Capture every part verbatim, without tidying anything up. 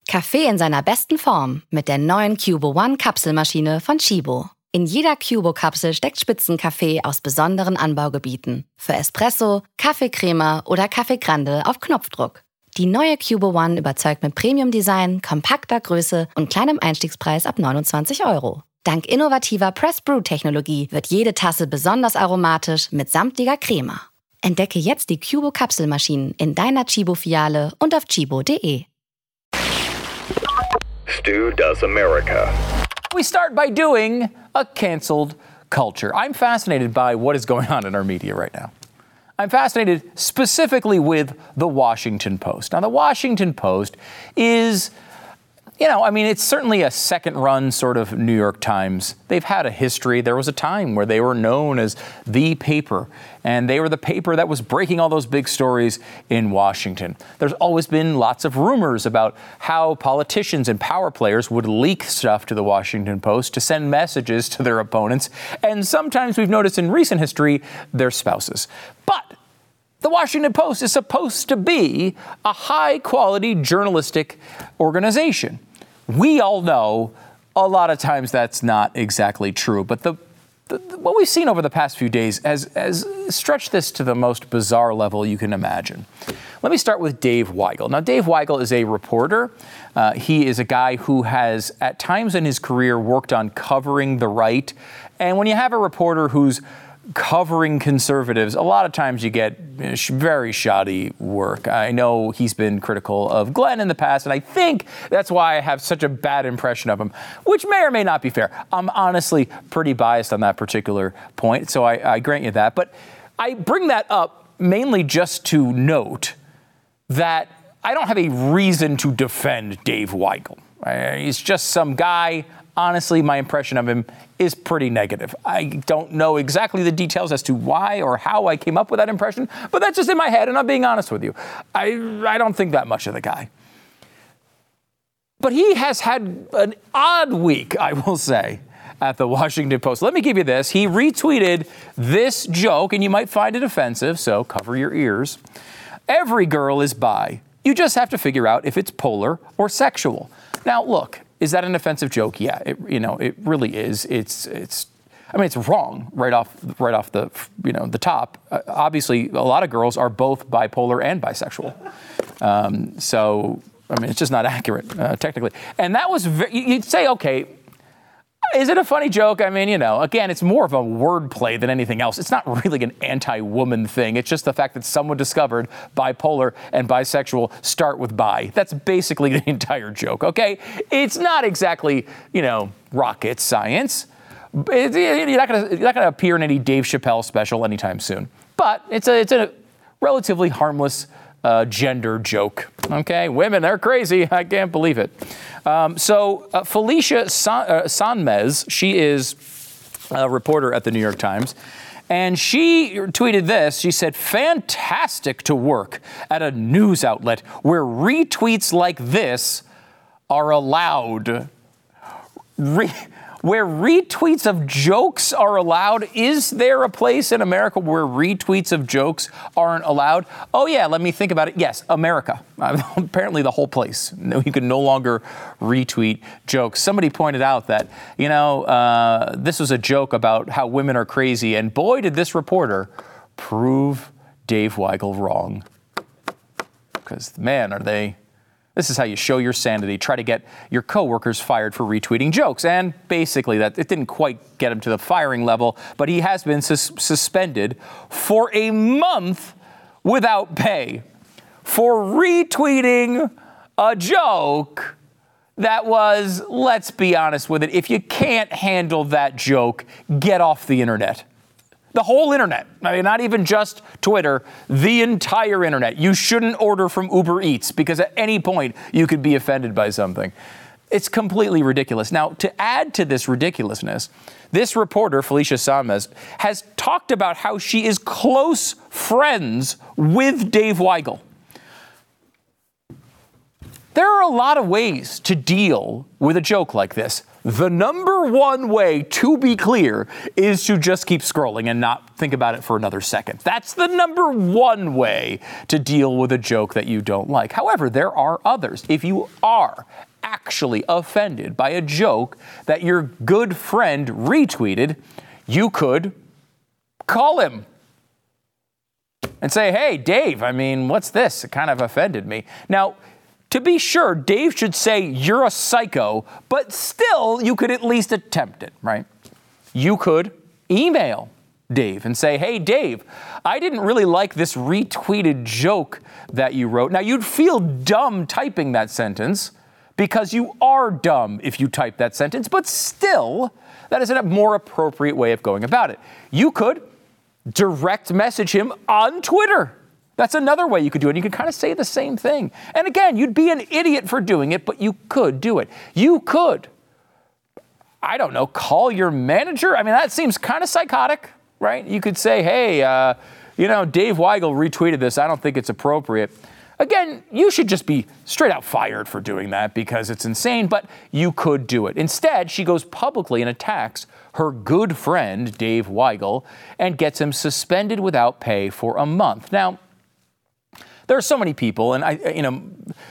Kaffee in seiner besten Form mit der neuen Cubo One Kapselmaschine von Chibo. In jeder Cubo-Kapsel steckt Spitzenkaffee aus besonderen Anbaugebieten. Für Espresso, Kaffeecrema oder Kaffee Grande auf Knopfdruck. Die neue Cubo One überzeugt mit Premium-Design, kompakter Größe und kleinem Einstiegspreis ab neunundzwanzig Euro. Dank innovativer Press-Brew-Technologie wird jede Tasse besonders aromatisch mit samtlicher Crema. Entdecke jetzt die Cubo-Kapselmaschinen in deiner Chibo-Filiale und auf chibo punkt de. Stu Does America. We start by doing a canceled culture. I'm fascinated by what is going on in our media right now. I'm fascinated specifically with the Washington Post. Now, the Washington Post is, you know, I mean, it's certainly a second-run sort of New York Times. They've had a history. There was a time where they were known as the paper, and they were the paper that was breaking all those big stories in Washington. There's always been lots of rumors about how politicians and power players would leak stuff to the Washington Post to send messages to their opponents, and sometimes we've noticed in recent history, their spouses. But the Washington Post is supposed to be a high-quality journalistic organization. We all know a lot of times that's not exactly true, but the, the what we've seen over the past few days has, has stretched this to the most bizarre level you can imagine. Let me start with Dave Weigel. Now, Dave Weigel is a reporter. Uh, he is a guy who has, at times in his career, worked on covering the right. And when you have a reporter who's covering conservatives, a lot of times you get very shoddy work. I know he's been critical of Glenn in the past, and I think that's why I have such a bad impression of him, which may or may not be fair. I'm honestly pretty biased on that particular point, so I, I grant you that. But I bring that up mainly just to note that I don't have a reason to defend Dave Weigel. He's just some guy. Honestly, my impression of him is pretty negative. I don't know exactly the details as to why or how I came up with that impression, but that's just in my head, and I'm being honest with you. I, I don't think that much of the guy. But he has had an odd week, I will say, at the Washington Post. Let me give you this. He retweeted this joke, and you might find it offensive, so cover your ears. Every girl is bi. You just have to figure out if it's polar or sexual. Now, look. Is that an offensive joke? Yeah, it, you know, it really is. It's, it's, I mean, it's wrong right off, right off the, you know, the top. Uh, obviously, a lot of girls are both bipolar and bisexual. Um, so, I mean, it's just not accurate, uh, technically. And that was, ve- you'd say, okay, is it a funny joke? I mean, you know, again, it's more of a wordplay than anything else. It's not really an anti-woman thing. It's just the fact that someone discovered bipolar and bisexual start with bi. That's basically the entire joke, okay? It's not exactly, you know, rocket science. It's, you're not gonna, you're not gonna appear in any Dave Chappelle special anytime soon. But it's a, it's a relatively harmless uh, gender joke, okay? Women, they're crazy. I can't believe it. Um, so uh, Felicia San, uh, Sanmez, she is a reporter at the New York Times, and she tweeted this. She said, "Fantastic to work at a news outlet where retweets like this are allowed." Re- where retweets of jokes are allowed? Is there a place in America where retweets of jokes aren't allowed? Oh, yeah, let me think about it. Yes, America. Uh, apparently the whole place. You can no longer retweet jokes. Somebody pointed out that, you know, uh, this was a joke about how women are crazy, and boy, did this reporter prove Dave Weigel wrong. Because, man, are they... This is how you show your sanity. Try to get your coworkers fired for retweeting jokes. And basically, that it didn't quite get him to the firing level, but he has been sus- suspended for a month without pay for retweeting a joke that was, let's be honest with it, if you can't handle that joke, get off the internet. The whole internet. I mean, not even just Twitter, the entire internet. You shouldn't order from Uber Eats because at any point you could be offended by something. It's completely ridiculous. Now, to add to this ridiculousness, this reporter, Felicia Sanmez, has talked about how she is close friends with Dave Weigel. There are a lot of ways to deal with a joke like this. The number one way, to be clear, is to just keep scrolling and not think about it for another second. That's the number one way to deal with a joke that you don't like. However, there are others. If you are actually offended by a joke that your good friend retweeted, you could call him and say, hey, Dave, I mean, what's this? It kind of offended me. Now, to be sure, Dave should say you're a psycho, but still you could at least attempt it, right? You could email Dave and say, hey, Dave, I didn't really like this retweeted joke that you wrote. Now, you'd feel dumb typing that sentence because you are dumb if you type that sentence, but still, that is a more appropriate way of going about it. You could direct message him on Twitter. That's another way you could do it. You could kind of say the same thing. And again, you'd be an idiot for doing it, but you could do it. You could, I don't know, call your manager. I mean, that seems kind of psychotic, right? You could say, hey, uh, you know, Dave Weigel retweeted this. I don't think it's appropriate. Again, you should just be straight out fired for doing that because it's insane, but you could do it. Instead, she goes publicly and attacks her good friend, Dave Weigel, and gets him suspended without pay for a month. Now, there are so many people, and I, you know,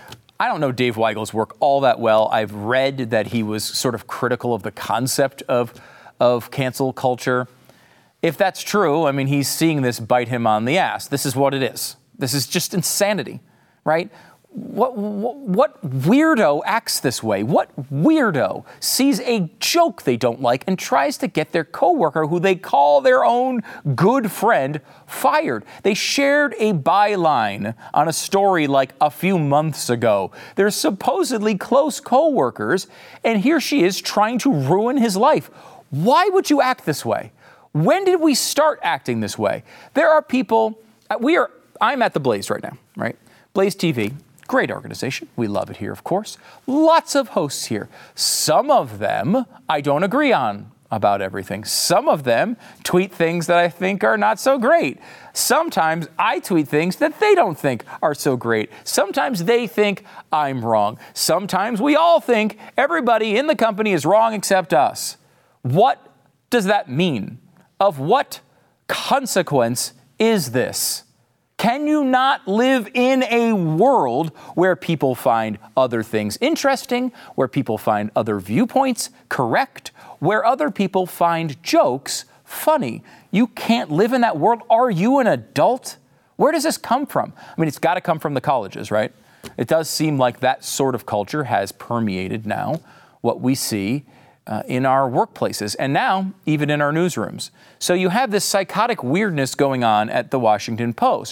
I don't know Dave Weigel's work all that well. I've read that he was sort of critical of the concept of, of cancel culture. If that's true, I mean, he's seeing this bite him on the ass. This is what it is. This is just insanity, right? What, what, what weirdo acts this way? What weirdo sees a joke they don't like and tries to get their coworker, who they call their own good friend, fired? They shared a byline on a story like a few months ago. They're supposedly close coworkers, and here she is trying to ruin his life. Why would you act this way? When did we start acting this way? There are people, we are, I'm at the Blaze right now, right? Blaze T V. Great organization. We love it here, of course. Lots of hosts here. Some of them I don't agree on about everything. Some of them tweet things that I think are not so great. Sometimes I tweet things that they don't think are so great. Sometimes they think I'm wrong. Sometimes we all think everybody in the company is wrong except us. What does that mean? Of what consequence is this? Can you not live in a world where people find other things interesting, where people find other viewpoints correct, where other people find jokes funny? You can't live in that world. Are you an adult? Where does this come from? I mean, it's got to come from the colleges, right? It does seem like that sort of culture has permeated now what we see uh, in our workplaces and now even in our newsrooms. So you have this psychotic weirdness going on at the Washington Post.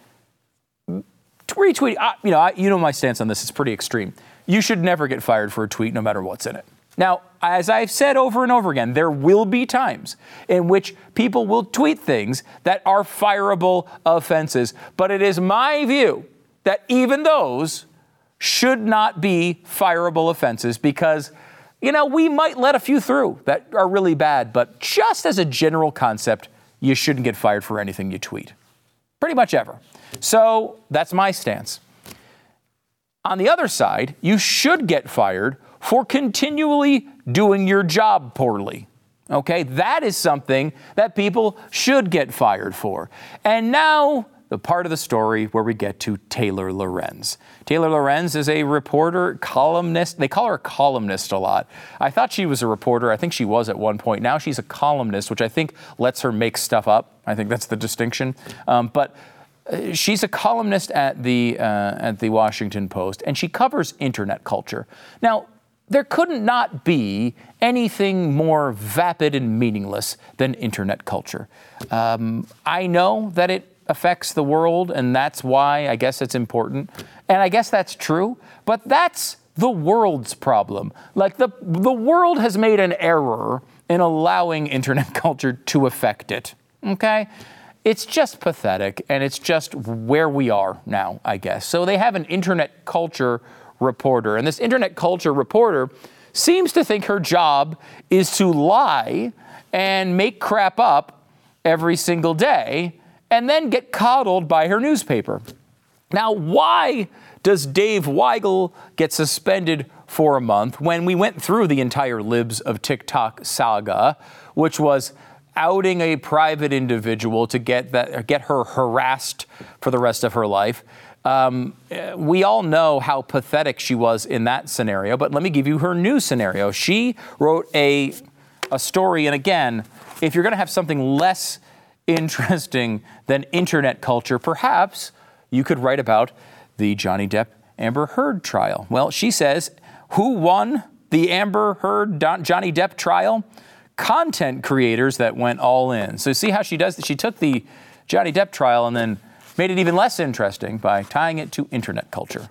Retweet, uh, you know, I, you know my stance on this is pretty extreme. You should never get fired for a tweet no matter what's in it. Now, as I've said over and over again, there will be times in which people will tweet things that are fireable offenses, but it is my view that even those should not be fireable offenses because, you know, we might let a few through that are really bad, but just as a general concept, you shouldn't get fired for anything you tweet. Pretty much ever. So that's my stance. On the other side, you should get fired for continually doing your job poorly. Okay, that is something that people should get fired for. And now the part of the story where we get to Taylor Lorenz. Taylor Lorenz is a reporter, columnist. They call her a columnist a lot. I thought she was a reporter. I think she was at one point. Now she's a columnist, which I think lets her make stuff up. I think that's the distinction. Um, but uh, she's a columnist at the uh, at the Washington Post, and she covers internet culture. Now, there couldn't not be anything more vapid and meaningless than internet culture. Um, I know that it affects the world, and that's why I guess it's important. And I guess that's true, but that's the world's problem. Like the, the world has made an error in allowing internet culture to affect it, okay? It's just pathetic, and it's just where we are now, I guess. So they have an internet culture reporter, and this internet culture reporter seems to think her job is to lie and make crap up every single day and then get coddled by her newspaper. Now, why Does Dave Weigel get suspended for a month? When we went through the entire Libs of TikTok saga, which was outing a private individual to get that get her harassed for the rest of her life. Um, we all know how pathetic she was in that scenario, but let me give you her new scenario. She wrote a a story, and again, if you're going to have something less interesting than internet culture, perhaps you could write about the Johnny Depp Amber Heard trial. Well, she says, who won the Amber Heard Johnny Depp trial? Content creators that went all in. So see how she does this? She took the Johnny Depp trial and then made it even less interesting by tying it to internet culture.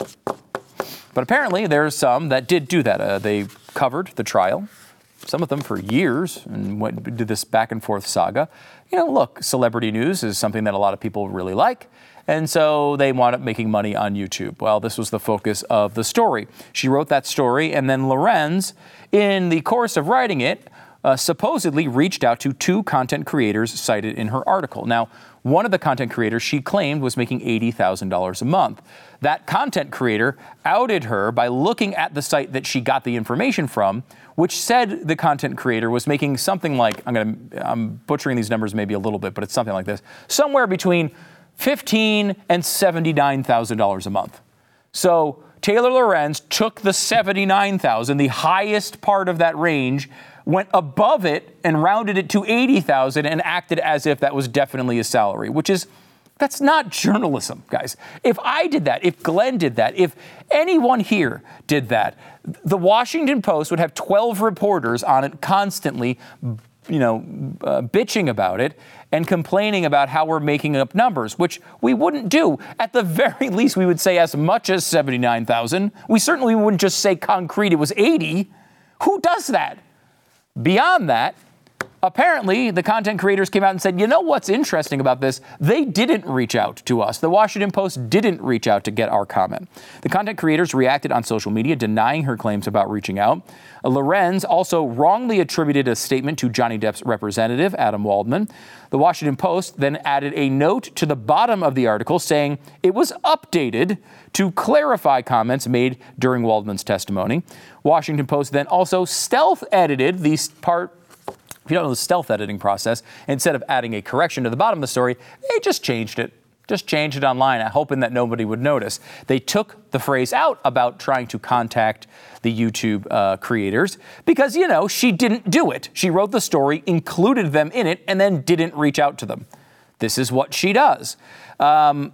But apparently there's some that did do that. Uh, they covered the trial, some of them for years, and went, did this back and forth saga. You know, look, celebrity news is something that a lot of people really like. And so they wound up making money on YouTube. Well, this was the focus of the story. She wrote that story, and then Lorenz, in the course of writing it, Uh, supposedly reached out to two content creators cited in her article. Now, one of the content creators she claimed was making eighty thousand dollars a month. That content creator outed her by looking at the site that she got the information from, which said the content creator was making something like, I'm going to, I'm butchering these numbers maybe a little bit, but it's something like this, somewhere between fifteen thousand dollars and seventy-nine thousand dollars a month. So Taylor Lorenz took the seventy-nine thousand dollars, the highest part of that range, went above it and rounded it to eighty thousand dollars and acted as if that was definitely his salary, which is, that's not journalism, guys. If I did that, if Glenn did that, if anyone here did that, the Washington Post would have twelve reporters on it constantly, you know, uh, bitching about it and complaining about how we're making up numbers, which we wouldn't do. At the very least, we would say as much as seventy-nine thousand. We certainly wouldn't just say concrete it was eighty. Who does that? Beyond that, apparently the content creators came out and said, you know what's interesting about this? They didn't reach out to us. The Washington Post didn't reach out to get our comment. The content creators reacted on social media, denying her claims about reaching out. Lorenz also wrongly attributed a statement to Johnny Depp's representative, Adam Waldman. The Washington Post then added a note to the bottom of the article saying it was updated to clarify comments made during Waldman's testimony. Washington Post then also stealth edited the part. If you don't know the stealth editing process, instead of adding a correction to the bottom of the story, they just changed it. Just changed it online, hoping that nobody would notice. They took the phrase out about trying to contact the YouTube uh, creators because, you know, she didn't do it. She wrote the story, included them in it, and then didn't reach out to them. This is what she does. Um,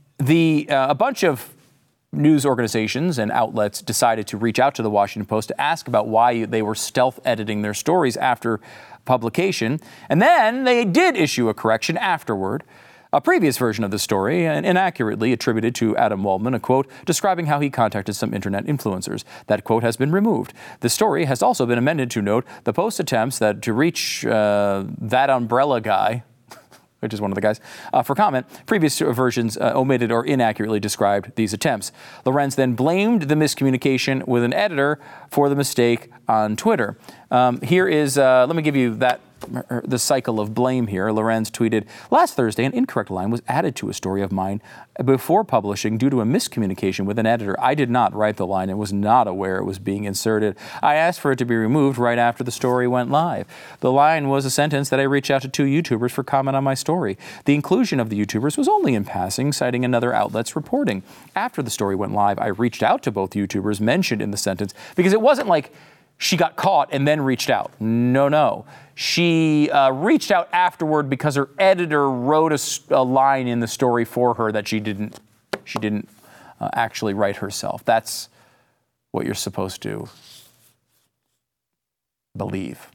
the uh, a bunch of news organizations and outlets decided to reach out to the Washington Post to ask about why they were stealth editing their stories after publication. And then they did issue a correction afterward. A previous version of the story, and inaccurately attributed to Adam Waldman, a quote describing how he contacted some internet influencers. That quote has been removed. The story has also been amended to note the Post attempts that to reach uh, that umbrella guy, which is one of the guys, uh, for comment. Previous versions uh, omitted or inaccurately described these attempts. Lorenz then blamed the miscommunication with an editor for the mistake on Twitter. Um, here is, uh, let me give you that, the cycle of blame here. Lorenz tweeted, last Thursday, an incorrect line was added to a story of mine before publishing due to a miscommunication with an editor. I did not write the line and was not aware it was being inserted. I asked for it to be removed right after the story went live. The line was a sentence that I reached out to two YouTubers for comment on my story. The inclusion of the YouTubers was only in passing, citing another outlet's reporting. After the story went live, I reached out to both YouTubers mentioned in the sentence because it wasn't like she got caught and then reached out. No, no. She uh, reached out afterward because her editor wrote a, a line in the story for her that she didn't, she didn't uh, actually write herself. That's what you're supposed to believe.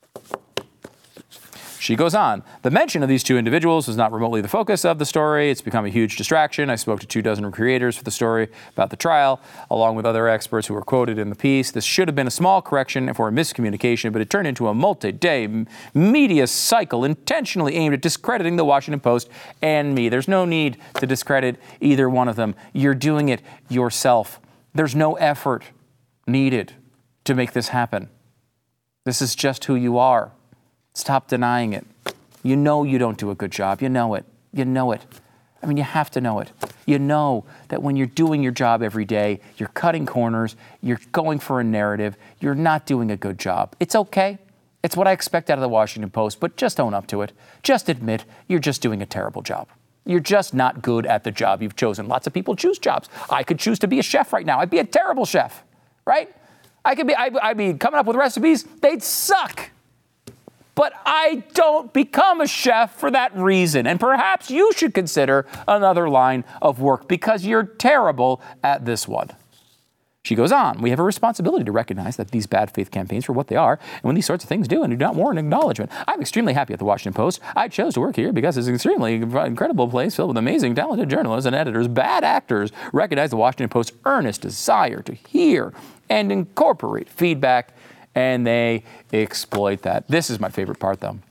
She goes on. The mention of these two individuals was not remotely the focus of the story. It's become a huge distraction. I spoke to two dozen creators for the story about the trial, along with other experts who were quoted in the piece. This should have been a small correction for a miscommunication, but it turned into a multi-day media cycle intentionally aimed at discrediting the Washington Post and me. There's no need to discredit either one of them. You're doing it yourself. There's no effort needed to make this happen. This is just who you are. Stop denying it. You know you don't do a good job. You know it. You know it. I mean, you have to know it. You know that when you're doing your job every day, you're cutting corners, you're going for a narrative, you're not doing a good job. It's okay. It's what I expect out of the Washington Post, but just own up to it. Just admit you're just doing a terrible job. You're just not good at the job you've chosen. Lots of people choose jobs. I could choose to be a chef right now. I'd be a terrible chef, right? I could be, I'd, I'd be coming up with recipes. They'd suck. But I don't become a chef for that reason. And perhaps you should consider another line of work because you're terrible at this one. She goes on, we have a responsibility to recognize that these bad faith campaigns are what they are, and when these sorts of things do and do not warrant acknowledgement. I'm extremely happy at the Washington Post. I chose to work here because it's an extremely incredible place filled with amazing, talented journalists and editors. Bad actors recognize the Washington Post's earnest desire to hear and incorporate feedback, and they exploit that. This is my favorite part, though.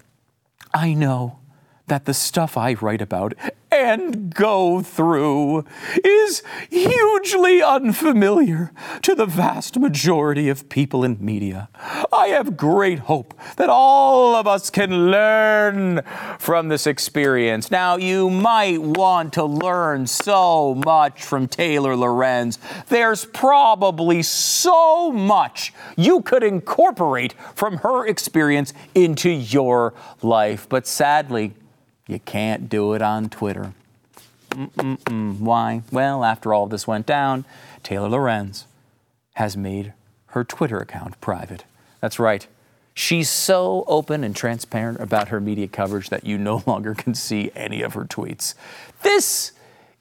I know that the stuff I write about and go through is hugely unfamiliar to the vast majority of people in media. I have great hope that all of us can learn from this experience. Now, you might want to learn so much from Taylor Lorenz. There's probably so much you could incorporate from her experience into your life. But sadly, you can't do it on Twitter. Mm-mm-mm. Why? Well, after all of this went down, Taylor Lorenz has made her Twitter account private. That's right. She's so open and transparent about her media coverage that you no longer can see any of her tweets. This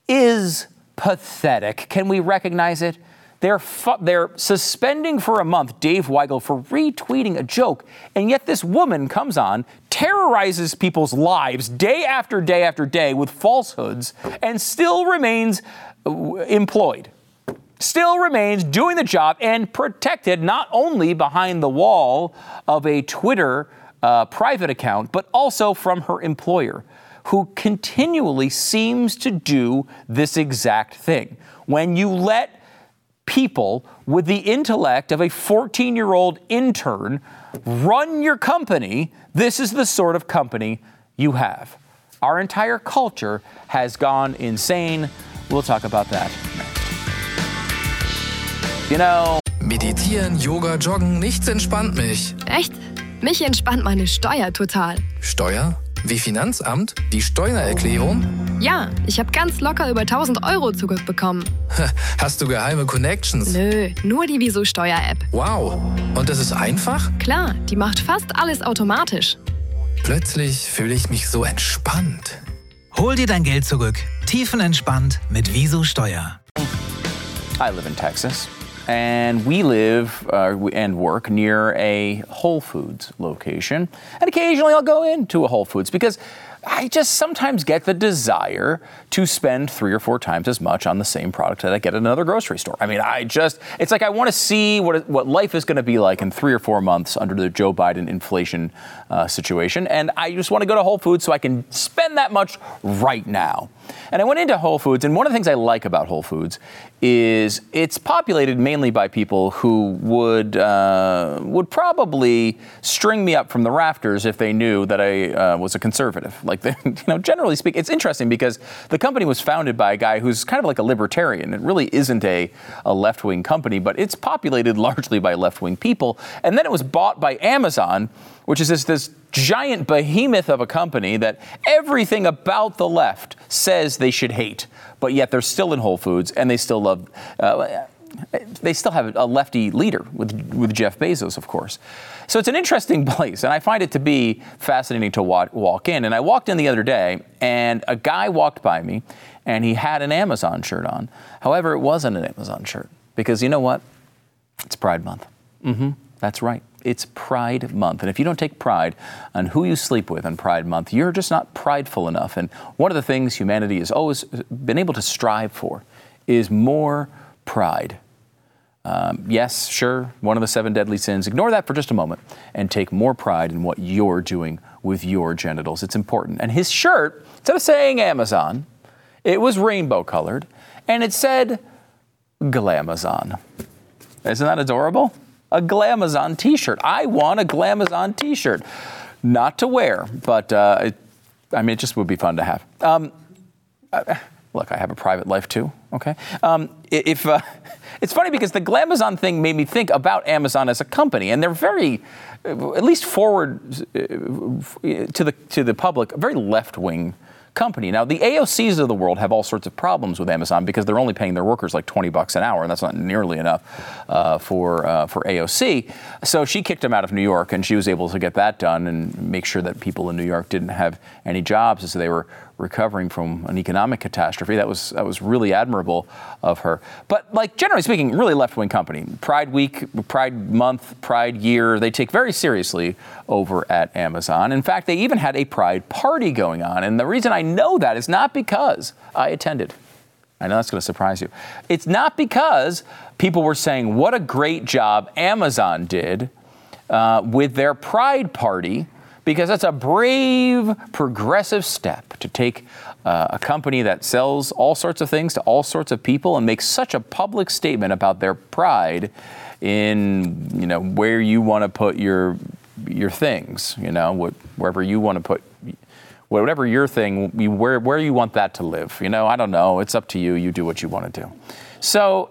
is pathetic. Can we recognize it? They're, fu- they're suspending for a month Dave Weigel for retweeting a joke, and yet this woman comes on, terrorizes people's lives day after day after day with falsehoods, and still remains uh, employed, still remains doing the job and protected not only behind the wall of a Twitter uh, private account, but also from her employer, who continually seems to do this exact thing. When you let people with the intellect of a fourteen-year-old intern run your company, this is the sort of company you have. Our entire culture has gone insane. We'll talk about that next. You know... Meditieren, Yoga, Joggen, nichts entspannt mich. Echt? Mich entspannt meine Steuer total. Steuer? Wie Finanzamt? Die Steuererklärung? Ja, ich habe ganz locker über tausend Euro zurückbekommen. Hast du geheime Connections? Nö, nur die Wieso Steuer-App. Wow, und das ist einfach? Klar, die macht fast alles automatisch. Plötzlich fühle ich mich so entspannt. Hol dir dein Geld zurück. Tiefenentspannt mit Wieso Steuer. I live in Texas, and we live uh, and work near a Whole Foods location. And occasionally I'll go into a Whole Foods because I just sometimes get the desire to spend three or four times as much on the same product that I get at another grocery store. I mean, I just, it's like I want to see what it, what life is going to be like in three or four months under the Joe Biden inflation uh, situation. And I just want to go to Whole Foods so I can spend that much right now. And I went into Whole Foods, and one of the things I like about Whole Foods is it's populated mainly by people who would uh, would probably string me up from the rafters if they knew that I uh, was a conservative. Like, they, you know, generally speaking, it's interesting because the company was founded by a guy who's kind of like a libertarian. It really isn't a, a left-wing company, but it's populated largely by left-wing people. And then it was bought by Amazon, which is this, this giant behemoth of a company that everything about the left says they should hate, but yet they're still in Whole Foods and they still love, uh, they still have a lefty leader with, with Jeff Bezos, of course. So it's an interesting place, and I find it to be fascinating to walk, walk in. And I walked in the other day, and a guy walked by me, and he had an Amazon shirt on. However, it wasn't an Amazon shirt, because you know what? It's Pride Month. Mm-hmm. That's right. It's Pride Month. And if you don't take pride on who you sleep with on Pride Month, you're just not prideful enough. And one of the things humanity has always been able to strive for is more pride. Um, yes, sure, one of the seven deadly sins. Ignore that for just a moment and take more pride in what you're doing with your genitals. It's important. And his shirt, instead of saying Amazon, it was rainbow colored, and it said Glamazon. Isn't that adorable? A Glamazon t-shirt. I want a Glamazon t-shirt. Not to wear, but uh, it, I mean, it just would be fun to have. Um, uh, look, I have a private life too, okay? Um, if uh, it's funny because the Glamazon thing made me think about Amazon as a company, and they're very, uh, at least forward uh, to the to the public, a very left-wing company. Now, the A O Cs of the world have all sorts of problems with Amazon because they're only paying their workers like twenty bucks an hour, and that's not nearly enough uh, for uh, for A O C. So she kicked them out of New York, and she was able to get that done and make sure that people in New York didn't have any jobs as they were recovering from an economic catastrophe. That was that was really admirable of her. But like generally speaking, really left-wing company. Pride Week, Pride Month, Pride Year, they take very seriously over at Amazon. In fact, they even had a Pride party going on. And the reason I know that is not because I attended. I know that's going to surprise you. It's not because people were saying what a great job Amazon did uh, with their Pride party, because that's a brave, progressive step to take uh, a company that sells all sorts of things to all sorts of people and make such a public statement about their pride in, you know, where you want to put your your things, you know, what, wherever you want to put, whatever your thing, you, where where you want that to live. You know, I don't know. It's up to you. You do what you want to do. So,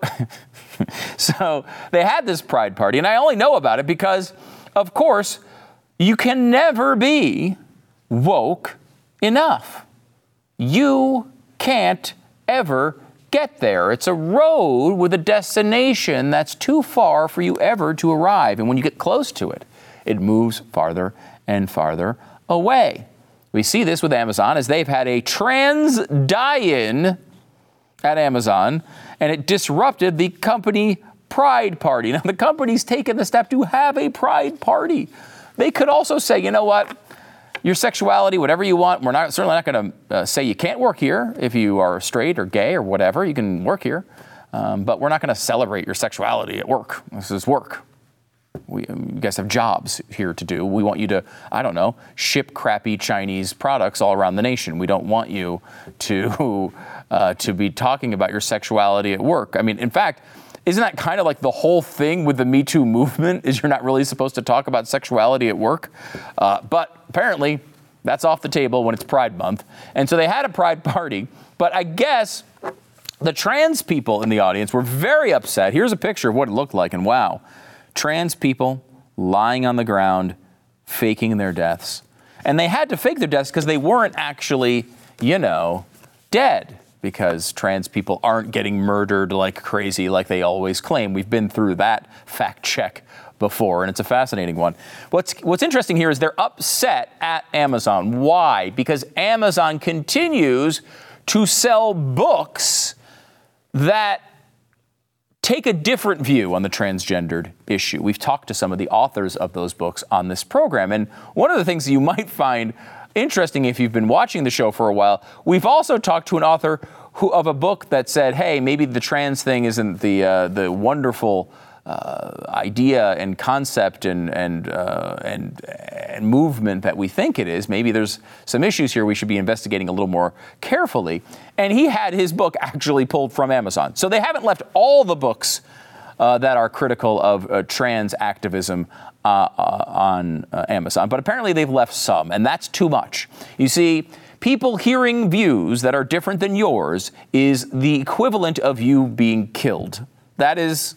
so they had this Pride party, and I only know about it because, of course, you can never be woke enough. You can't ever get there. It's a road with a destination that's too far for you ever to arrive. And when you get close to it, it moves farther and farther away. We see this with Amazon as they've had a trans die-in at Amazon, and it disrupted the company Pride party. Now, the company's taken the step to have a Pride party. They could also say, you know what, your sexuality, whatever you want, we're not certainly not going to uh, say you can't work here if you are straight or gay or whatever. You can work here, um, but we're not going to celebrate your sexuality at work. This is work. We, um, you guys have jobs here to do. We want you to, I don't know, ship crappy Chinese products all around the nation. We don't want you to uh, to be talking about your sexuality at work. I mean, in fact, isn't that kind of like the whole thing with the Me Too movement, is you're not really supposed to talk about sexuality at work? Uh, but apparently that's off the table when it's Pride Month. And so they had a Pride party, but I guess the trans people in the audience were very upset. Here's a picture of what it looked like, and wow, trans people lying on the ground, faking their deaths. And they had to fake their deaths because they weren't actually, you know, dead. Because trans people aren't getting murdered like crazy like they always claim. We've been through that fact check before, and it's a fascinating one. What's what's interesting here is they're upset at Amazon. Why? Because Amazon continues to sell books that take a different view on the transgendered issue. We've talked to some of the authors of those books on this program, and one of the things you might find interesting if you've been watching the show for a while, we've also talked to an author who of a book that said, hey, maybe the trans thing isn't the uh, the wonderful uh, idea and concept and and, uh, and and movement that we think it is. Maybe there's some issues here we should be investigating a little more carefully. And he had his book actually pulled from Amazon. So they haven't left all the books uh, that are critical of uh, trans activism Uh, uh, on uh, Amazon, but apparently they've left some, and that's too much. You see, people hearing views that are different than yours is the equivalent of you being killed. That is,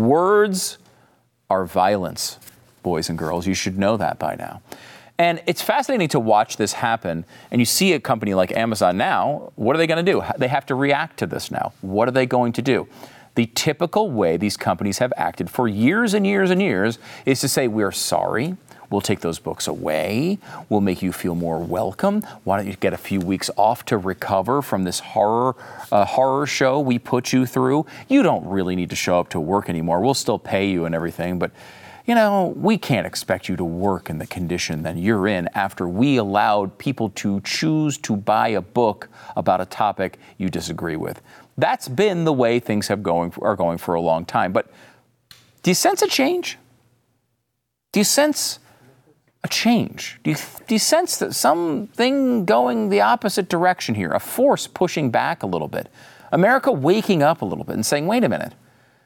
words are violence, boys and girls. You should know that by now. And it's fascinating to watch this happen, and you see a company like Amazon now, what are they going to do? They have to react to this now. What are they going to do? The typical way these companies have acted for years and years and years is to say, we're sorry, we'll take those books away, we'll make you feel more welcome. Why don't you get a few weeks off to recover from this horror uh, horror show we put you through? You don't really need to show up to work anymore. We'll still pay you and everything, but you know, we can't expect you to work in the condition that you're in after we allowed people to choose to buy a book about a topic you disagree with. That's been the way things have going are going for a long time. But do you sense a change? Do you sense a change? Do you, do you sense that something going the opposite direction here, a force pushing back a little bit? America waking up a little bit and saying, wait a minute,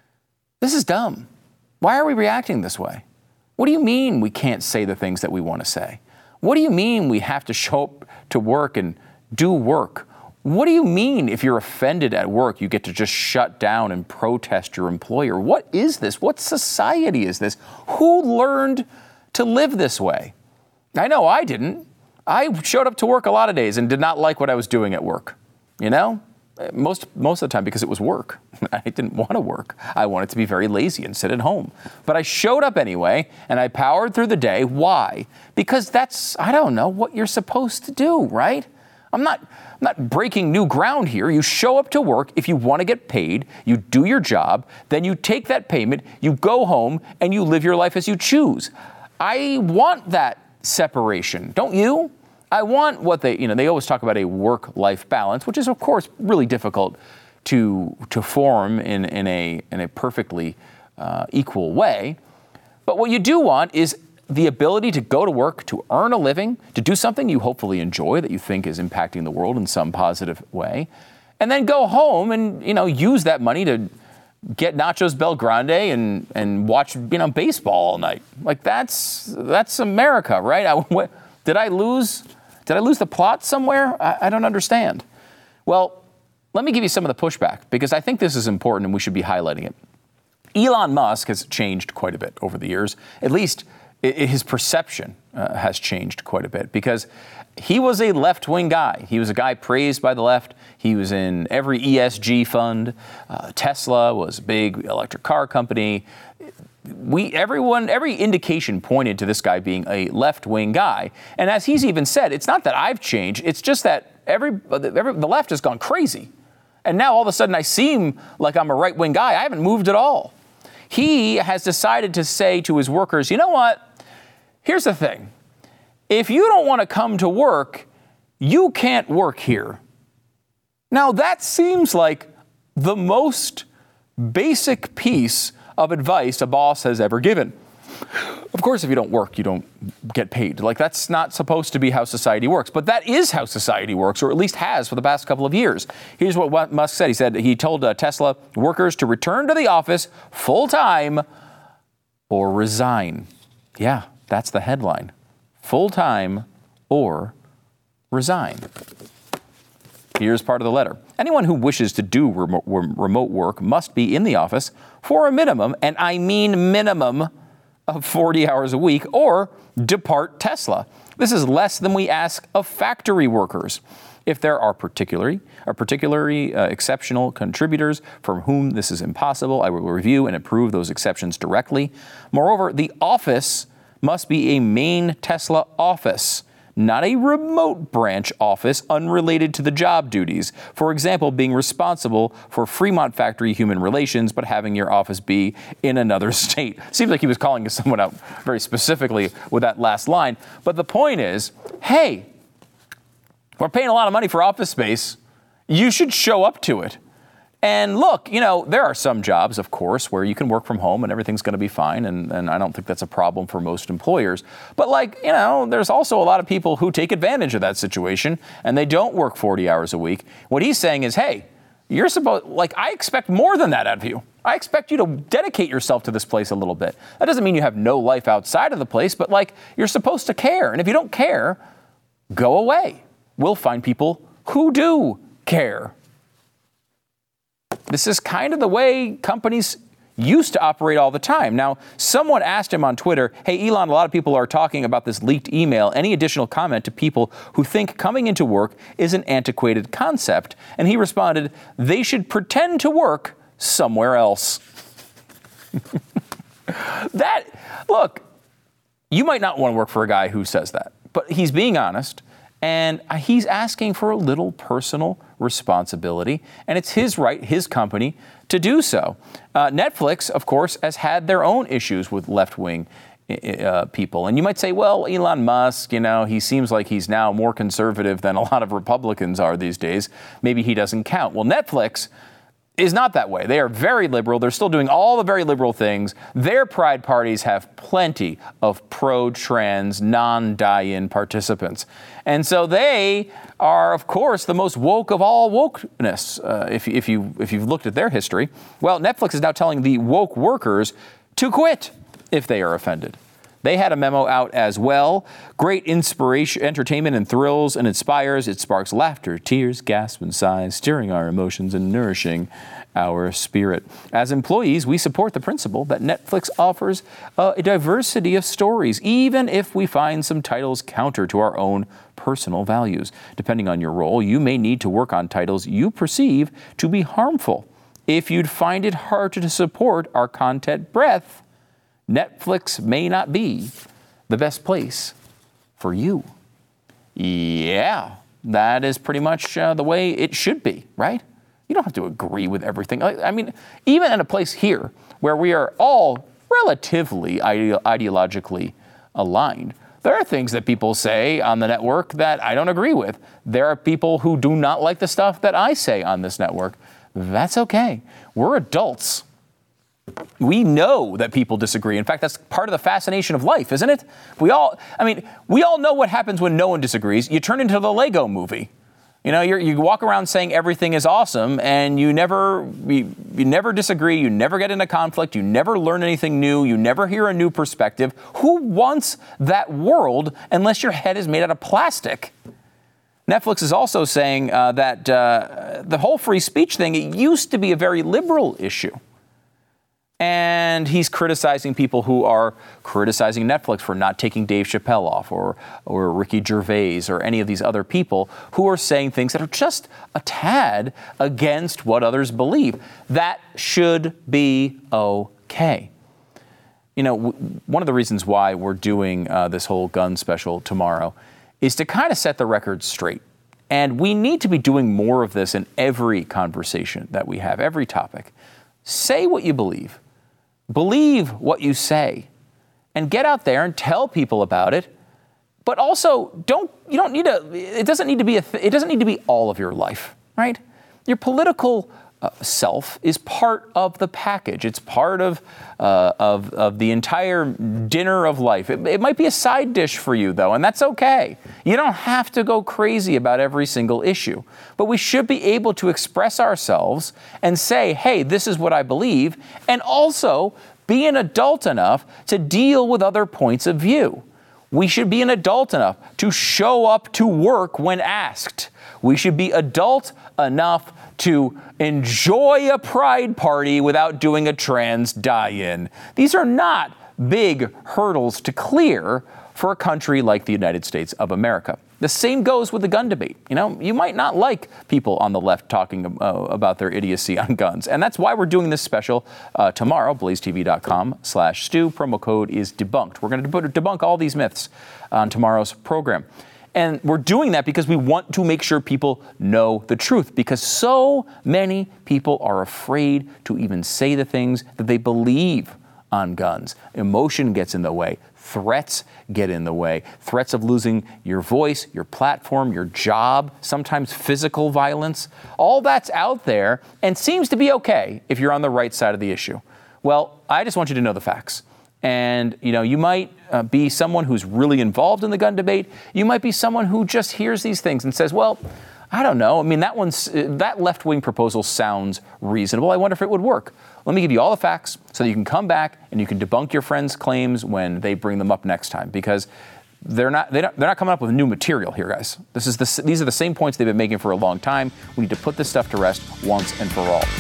this is dumb. Why are we reacting this way? What do you mean we can't say the things that we want to say? What do you mean we have to show up to work and do work? What do you mean if you're offended at work, you get to just shut down and protest your employer? What is this? What society is this? Who learned to live this way? I know I didn't. I showed up to work a lot of days and did not like what I was doing at work. You know, most most of the time because it was work. I didn't want to work. I wanted to be very lazy and sit at home. But I showed up anyway, and I powered through the day. Why? Because that's, I don't know, what you're supposed to do, right? I'm not, I'm not breaking new ground here. You show up to work. If you want to get paid, you do your job. Then you take that payment, you go home, and you live your life as you choose. I want that separation, don't you? I want what they, you know, they always talk about a work-life balance, which is, of course, really difficult to to form in, in a in a perfectly uh, equal way. But what you do want is the ability to go to work, to earn a living, to do something you hopefully enjoy that you think is impacting the world in some positive way, and then go home and, you know, use that money to get nachos Belgrande and and watch, you know, baseball all night. Like that's that's America, right? I, what, did I lose? Did I lose the plot somewhere? I, I don't understand. Well, let me give you some of the pushback because I think this is important and we should be highlighting it. Elon Musk has changed quite a bit over the years. At least I- his perception uh, has changed quite a bit because he was a left-wing guy. He was a guy praised by the left. He was in every E S G fund. Uh, Tesla was a big electric car company. We, everyone, every indication pointed to this guy being a left-wing guy. And as he's even said, it's not that I've changed. It's just that every, every the left has gone crazy. And now all of a sudden I seem like I'm a right-wing guy. I haven't moved at all. He has decided to say to his workers, you know what? Here's the thing. If you don't want to come to work, you can't work here. Now that seems like the most basic piece of advice a boss has ever given. Of course, if you don't work, you don't get paid. Like that's not supposed to be how society works, but that is how society works, or at least has for the past couple of years. Here's what Musk said. He said he told uh, Tesla workers to return to the office full time or resign. Yeah, that's the headline. Full time or resign. Here's part of the letter. Anyone who wishes to do remote, remote work must be in the office for a minimum, and I mean minimum, of forty hours a week, or depart Tesla. This is less than we ask of factory workers. If there are particularly, are particularly uh, exceptional contributors from whom this is impossible, I will review and approve those exceptions directly. Moreover, the office must be a main Tesla office, not a remote branch office unrelated to the job duties. For example, being responsible for Fremont factory human relations, but having your office be in another state. Seems like he was calling someone out very specifically with that last line. But the point is, hey, we're paying a lot of money for office space. You should show up to it. And look, you know, there are some jobs, of course, where you can work from home and everything's going to be fine. And, and I don't think that's a problem for most employers. But like, you know, there's also a lot of people who take advantage of that situation and they don't work forty hours a week. What he's saying is, hey, you're supposed, like, I expect more than that out of you. I expect you to dedicate yourself to this place a little bit. That doesn't mean you have no life outside of the place, but like, you're supposed to care. And if you don't care, go away. We'll find people who do care. This is kind of the way companies used to operate all the time. Now, someone asked him on Twitter, hey, Elon, a lot of people are talking about this leaked email. Any additional comment to people who think coming into work is an antiquated concept? And he responded, they should pretend to work somewhere else. That, look, you might not want to work for a guy who says that, but he's being honest. And he's asking for a little personal responsibility, and it's his right, his company, to do so. Uh, Netflix, of course, has had their own issues with left-wing uh, people. And you might say, well, Elon Musk, you know, he seems like he's now more conservative than a lot of Republicans are these days. Maybe he doesn't count. Well, Netflix is not that way. They are very liberal. They're still doing all the very liberal things. Their pride parties have plenty of pro-trans, non-die-in participants. And so they are, of course, the most woke of all wokeness, uh, if, if, you, if you've looked at their history. Well, Netflix is now telling the woke workers to quit if they are offended. They had a memo out as well. Great inspiration, entertainment and thrills and inspires. It sparks laughter, tears, gasps and sighs, stirring our emotions and nourishing our spirit. As employees, we support the principle that Netflix offers uh, a diversity of stories, even if we find some titles counter to our own personal values. Depending on your role, you may need to work on titles you perceive to be harmful. If you'd find it hard to support our content breadth, Netflix may not be the best place for you. Yeah, that is pretty much uh, the way it should be, right? You don't have to agree with everything. I, I mean, even in a place here where we are all relatively ide- ideologically aligned, there are things that people say on the network that I don't agree with. There are people who do not like the stuff that I say on this network. That's okay. We're adults. We know that people disagree. In fact, that's part of the fascination of life, isn't it? We all, I mean, we all know what happens when no one disagrees. You turn into the Lego movie. You know, you're, you walk around saying everything is awesome, and you never, you, you never disagree. You never get into conflict. You never learn anything new. You never hear a new perspective. Who wants that world unless your head is made out of plastic? Netflix is also saying uh, that uh, the whole free speech thing, it used to be a very liberal issue. And he's criticizing people who are criticizing Netflix for not taking Dave Chappelle off, or or Ricky Gervais, or any of these other people who are saying things that are just a tad against what others believe. That should be okay. You know, w- one of the reasons why we're doing uh, this whole gun special tomorrow is to kind of set the record straight. And we need to be doing more of this in every conversation that we have, every topic. Say what you believe. Believe what you say, and get out there and tell people about it. But also, don't you don't need to. It doesn't need to be a. Th- it doesn't need to be all of your life, right? Your political uh, self is part of the package. It's part of uh, of of the entire dinner of life. It, it might be a side dish for you, though, and that's okay. You don't have to go crazy about every single issue. But we should be able to express ourselves and say, hey, this is what I believe, and also be an adult enough to deal with other points of view. We should be an adult enough to show up to work when asked. We should be adult enough to enjoy a pride party without doing a trans die-in. These are not big hurdles to clear for a country like the United States of America. The same goes with the gun debate. You know, you might not like people on the left talking uh, about their idiocy on guns. And that's why we're doing this special uh, tomorrow, blazetv.com slash Stu. Promo code is debunked. We're going to debunk all these myths on tomorrow's program. And we're doing that because we want to make sure people know the truth, because so many people are afraid to even say the things that they believe on guns. Emotion gets in the way. Threats get in the way. Threats of losing your voice, your platform, your job, sometimes physical violence. All that's out there and seems to be okay if you're on the right side of the issue. Well, I just want you to know the facts. And, you know, you might uh, be someone who's really involved in the gun debate. You might be someone who just hears these things and says, well, I don't know. I mean, that one's that left-wing proposal sounds reasonable. I wonder if it would work. Let me give you all the facts so that you can come back and you can debunk your friends' claims when they bring them up next time, because they're not they don't, they're not coming up with new material here, guys. This is the, these are the same points they've been making for a long time. We need to put this stuff to rest once and for all.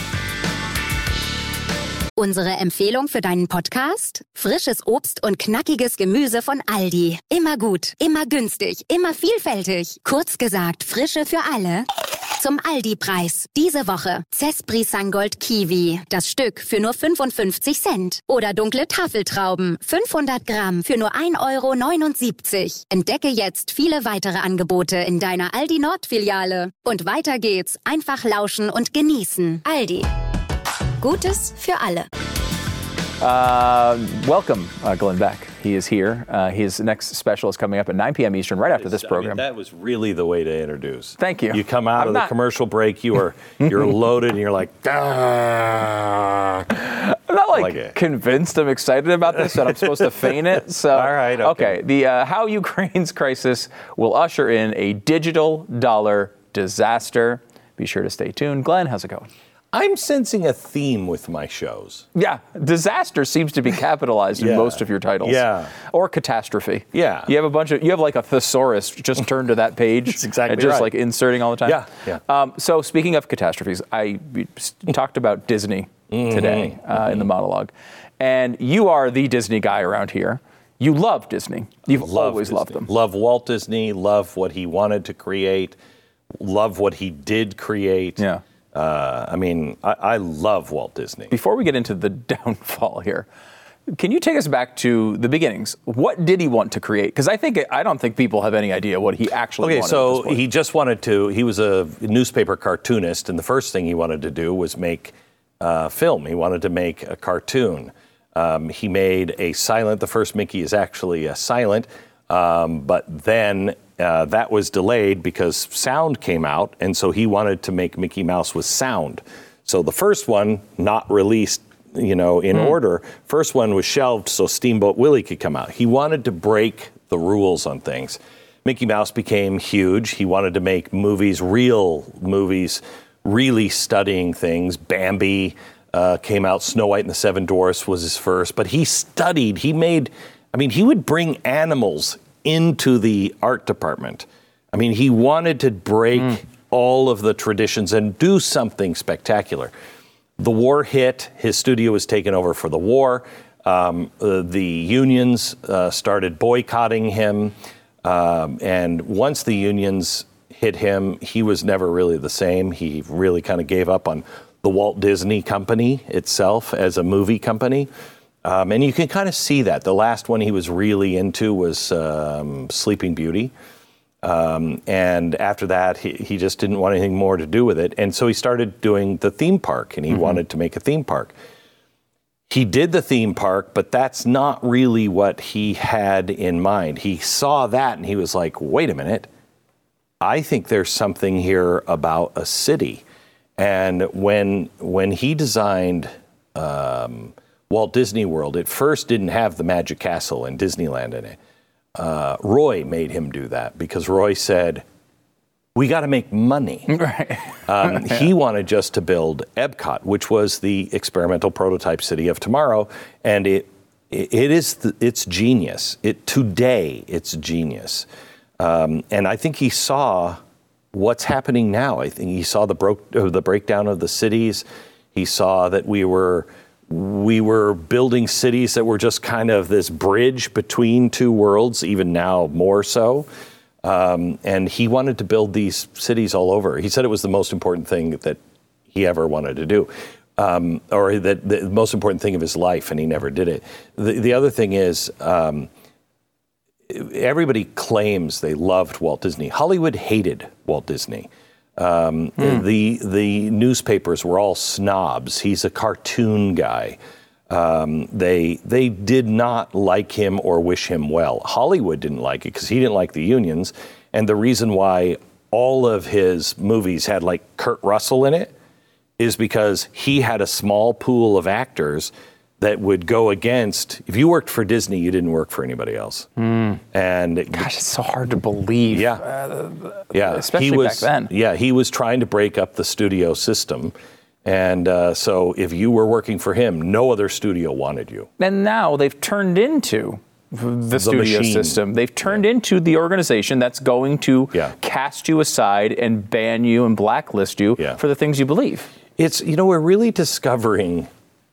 Unsere Empfehlung für deinen Podcast? Frisches Obst und knackiges Gemüse von Aldi. Immer gut, immer günstig, immer vielfältig. Kurz gesagt, Frische für alle. Zum Aldi-Preis. Diese Woche Cespri Sangold Kiwi. Das Stück für nur fünfundfünfzig Cent. Oder dunkle Tafeltrauben. fünfhundert Gramm für nur ein Euro neunundsiebzig. Entdecke jetzt viele weitere Angebote in deiner Aldi Nord-Filiale. Und weiter geht's. Einfach lauschen und genießen. Aldi. Gutes für alle. Uh, welcome, uh, Glenn Beck. He is here. Uh, his next special is coming up at nine p.m. Eastern, right after this program. I mean, that was really the way to introduce. Thank you. You come out I'm of not... the commercial break, you are you're loaded, and you're like, ah. I'm not like, like convinced. I'm excited about this, and I'm supposed to feign it. So, all right. Okay. okay. The uh, how Ukraine's crisis will usher in a digital dollar disaster. Be sure to stay tuned. Glenn, how's it going? I'm sensing a theme with my shows. Yeah, disaster seems to be capitalized Yeah. in most of your titles. Yeah. Or catastrophe. Yeah. You have a bunch of, you have like a thesaurus just turned to that page. That's exactly and just right. like inserting all the time. Yeah, yeah. Um, so speaking of catastrophes, I we talked about Disney today uh, Mm-hmm. in the monologue. And you are the Disney guy around here. You love Disney. You've Love always Disney. loved them. Love Walt Disney. Love what he wanted to create. Love what he did create. Yeah. Uh, I mean, I, I love Walt Disney. Before we get into the downfall here, can you take us back to the beginnings? What did he want to create? Because I think I don't think people have any idea what he actually Okay, wanted. so at this point. he just wanted to, he was a newspaper cartoonist, and the first thing he wanted to do was make uh, film. He wanted to make a cartoon. Um, he made a silent, the first Mickey is actually a silent, um, but then uh, that was delayed because sound came out, and so he wanted to make Mickey Mouse with sound. So the first one, not released, you know, in Mm. order, first one was shelved so Steamboat Willie could come out. He wanted to break the rules on things. Mickey Mouse became huge. He wanted to make movies, real movies, really studying things. Bambi uh, came out. Snow White and the Seven Dwarfs was his first. But he studied. He made, I mean, he would bring animals into the art department. I mean, he wanted to break mm. all of the traditions and do something spectacular. The war hit. His studio was taken over for the war. Um, uh, the unions uh, started boycotting him. Um, and once the unions hit him, he was never really the same. He really kind of gave up on the Walt Disney Company itself as a movie company. Um, and you can kind of see that. The last one he was really into was um, Sleeping Beauty. Um, and after that, he, he just didn't want anything more to do with it. And so he started doing the theme park, and he mm-hmm. wanted to make a theme park. He did the theme park, but that's not really what he had in mind. He saw that and he was like, wait a minute, I think there's something here about a city. And when when he designed um, Walt Disney World, it first didn't have the Magic Castle and Disneyland in it. Uh, Roy made him do that because Roy said, we got to make money. Right. um, yeah. He wanted just to build Epcot, which was the experimental prototype city of tomorrow. And it it is the, it's genius. It today, it's genius. Um, and I think he saw what's happening now. I think he saw the broke uh, the breakdown of the cities. He saw that we were we were building cities that were just kind of this bridge between two worlds, even now more so. Um, and he wanted to build these cities all over. He said it was the most important thing that he ever wanted to do, um, or that the most important thing of his life, and he never did it. The, the other thing is, um, everybody claims they loved Walt Disney. Hollywood hated Walt Disney. Um, mm. The the newspapers were all snobs. He's a cartoon guy. Um, they they did not like him or wish him well. Hollywood didn't like it because he didn't like the unions. And the reason why all of his movies had like Kurt Russell in it is because he had a small pool of actors that would go against, if you worked for Disney, you didn't work for anybody else. Mm. And gosh, it's so hard to believe. Yeah, uh, yeah. Especially he was, back then. Yeah, he was trying to break up the studio system. And uh, so if you were working for him, no other studio wanted you. And now they've turned into the, the studio machine. system. They've turned yeah. into the organization that's going to yeah. cast you aside and ban you and blacklist you yeah. for the things you believe. It's, you know, we're really discovering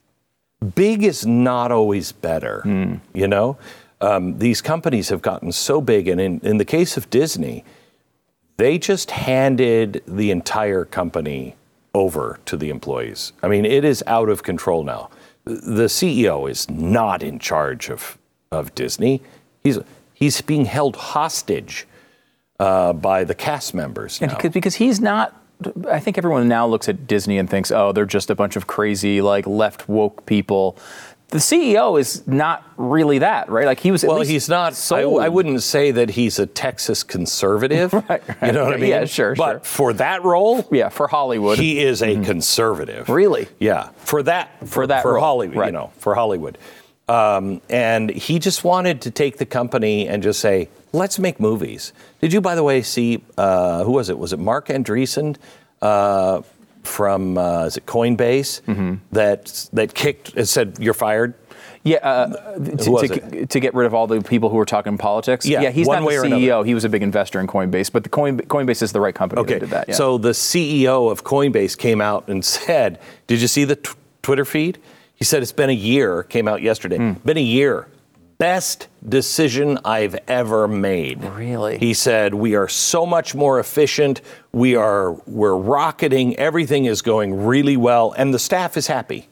big is not always better, mm. you know? Um, these companies have gotten so big, and in, in the case of Disney, they just handed the entire company over to the employees. I mean, it is out of control now. The C E O is not in charge of, of Disney. He's he's being held hostage uh, by the cast members now. And because he's not, I think everyone now looks at Disney and thinks, oh, they're just a bunch of crazy, like, left woke people. The C E O is not really that, right? Like, he was at well, least he's not. I, I wouldn't say that he's a Texas conservative. right, right. You know what I mean? Yeah, sure, but sure. for that role, yeah, for Hollywood, he is a mm-hmm. conservative. Really? Yeah, for that, for, for that, for role. Hollywood, right. you know, for Hollywood. Um, and he just wanted to take the company and just say, let's make movies. Did you, by the way, see uh, who was it? Was it Mark Andreessen? Uh, from uh, is it Coinbase mm-hmm. that that kicked it said you're fired. Yeah, uh, to, to, to get rid of all the people who were talking politics. Yeah, yeah he's one not way the or C E O. another. He was a big investor in Coinbase, but the Coin, Coinbase is the right company okay. that did that. Yeah. So the C E O of Coinbase came out and said, "Did you see the t- Twitter feed?" He said it's been a year. Came out yesterday. Mm. Been a year. Best decision I've ever made. Really? He said, we are so much more efficient. We are, we're rocketing. Everything is going really well. And the staff is happy.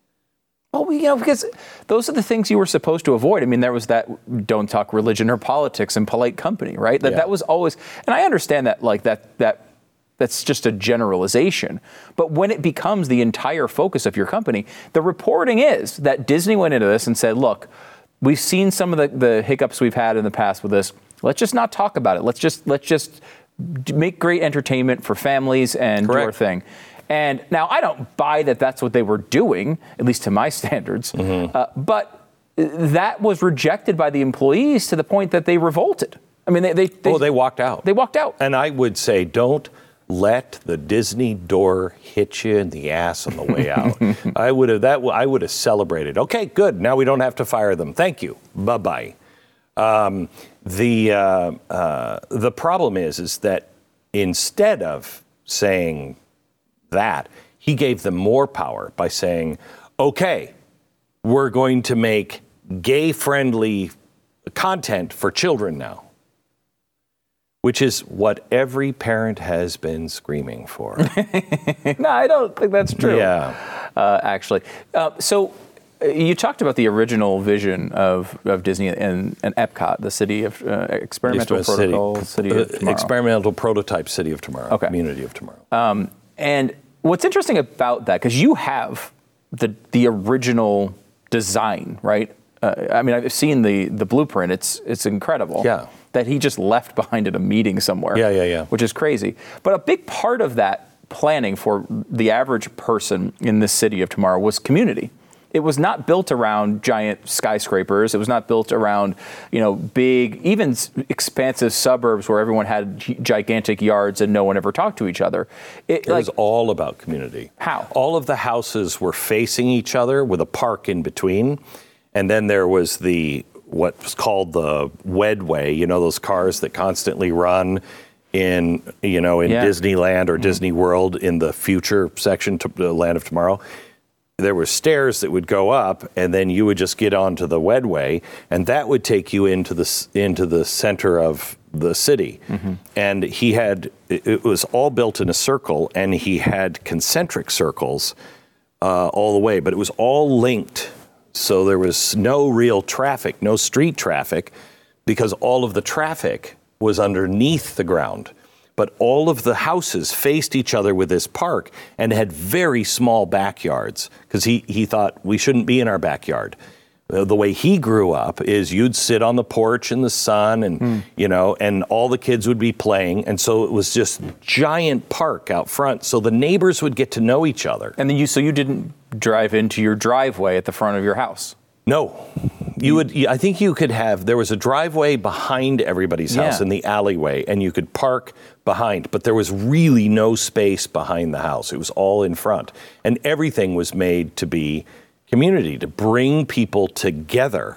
Well, you know, because those are the things you were supposed to avoid. I mean, there was that don't talk religion or politics in polite company, right? That Yeah. that was always, and I understand that, like that, that that's just a generalization. But when it becomes the entire focus of your company, the reporting is that Disney went into this and said, look, we've seen some of the, the hiccups we've had in the past with this. Let's just not talk about it. Let's just let's just make great entertainment for families and Correct. do our thing. And now I don't buy that that's what they were doing, at least to my standards. Mm-hmm. Uh, but that was rejected by the employees to the point that they revolted. I mean, they they, they oh, they walked out. They walked out. And I would say, don't let the Disney door hit you in the ass on the way out. I would have that. I would have celebrated. Okay, good. Now we don't have to fire them. Thank you. Bye bye. Um, the uh, uh, the problem is is that instead of saying that, he gave them more power by saying, "Okay, we're going to make gay-friendly content for children now." Which is what every parent has been screaming for. No, I don't think that's true. Yeah. Uh, actually. Uh, so uh, you talked about the original vision of, of Disney and, and Epcot, the city of uh, experimental protocol, city, city of tomorrow. Experimental prototype city of tomorrow, okay. community of tomorrow. Um, and what's interesting about that, because you have the the original design, right? Uh, I mean, I've seen the the blueprint. It's it's incredible. Yeah. That he just left behind at a meeting somewhere. Yeah, yeah, yeah. Which is crazy. But a big part of that planning for the average person in this city of tomorrow was community. It was not built around giant skyscrapers. It was not built around, you know, big, even expansive suburbs where everyone had gigantic yards and no one ever talked to each other. It, it like, was all about community. How? All of the houses were facing each other with a park in between. And then there was the what's called the Wedway, you know, those cars that constantly run in, you know, in yeah. Disneyland or mm-hmm. Disney World in the future section, to the Land of Tomorrow. There were stairs that would go up, and then you would just get onto the Wedway, and that would take you into the into the center of the city. Mm-hmm. And he had, it was all built in a circle, and he had concentric circles uh, all the way, but it was all linked. So there was no real traffic, no street traffic, because all of the traffic was underneath the ground. But all of the houses faced each other with this park and had very small backyards, because he, he thought we shouldn't be in our backyard. The way he grew up is you'd sit on the porch in the sun and, mm. you know, and all the kids would be playing. And so it was just giant park out front. So the neighbors would get to know each other. And then you, so you didn't drive into your driveway at the front of your house? No. You would, I think you could have, there was a driveway behind everybody's house yeah. in the alleyway, and you could park behind, but there was really no space behind the house. It was all in front. And everything was made to be community, to bring people together.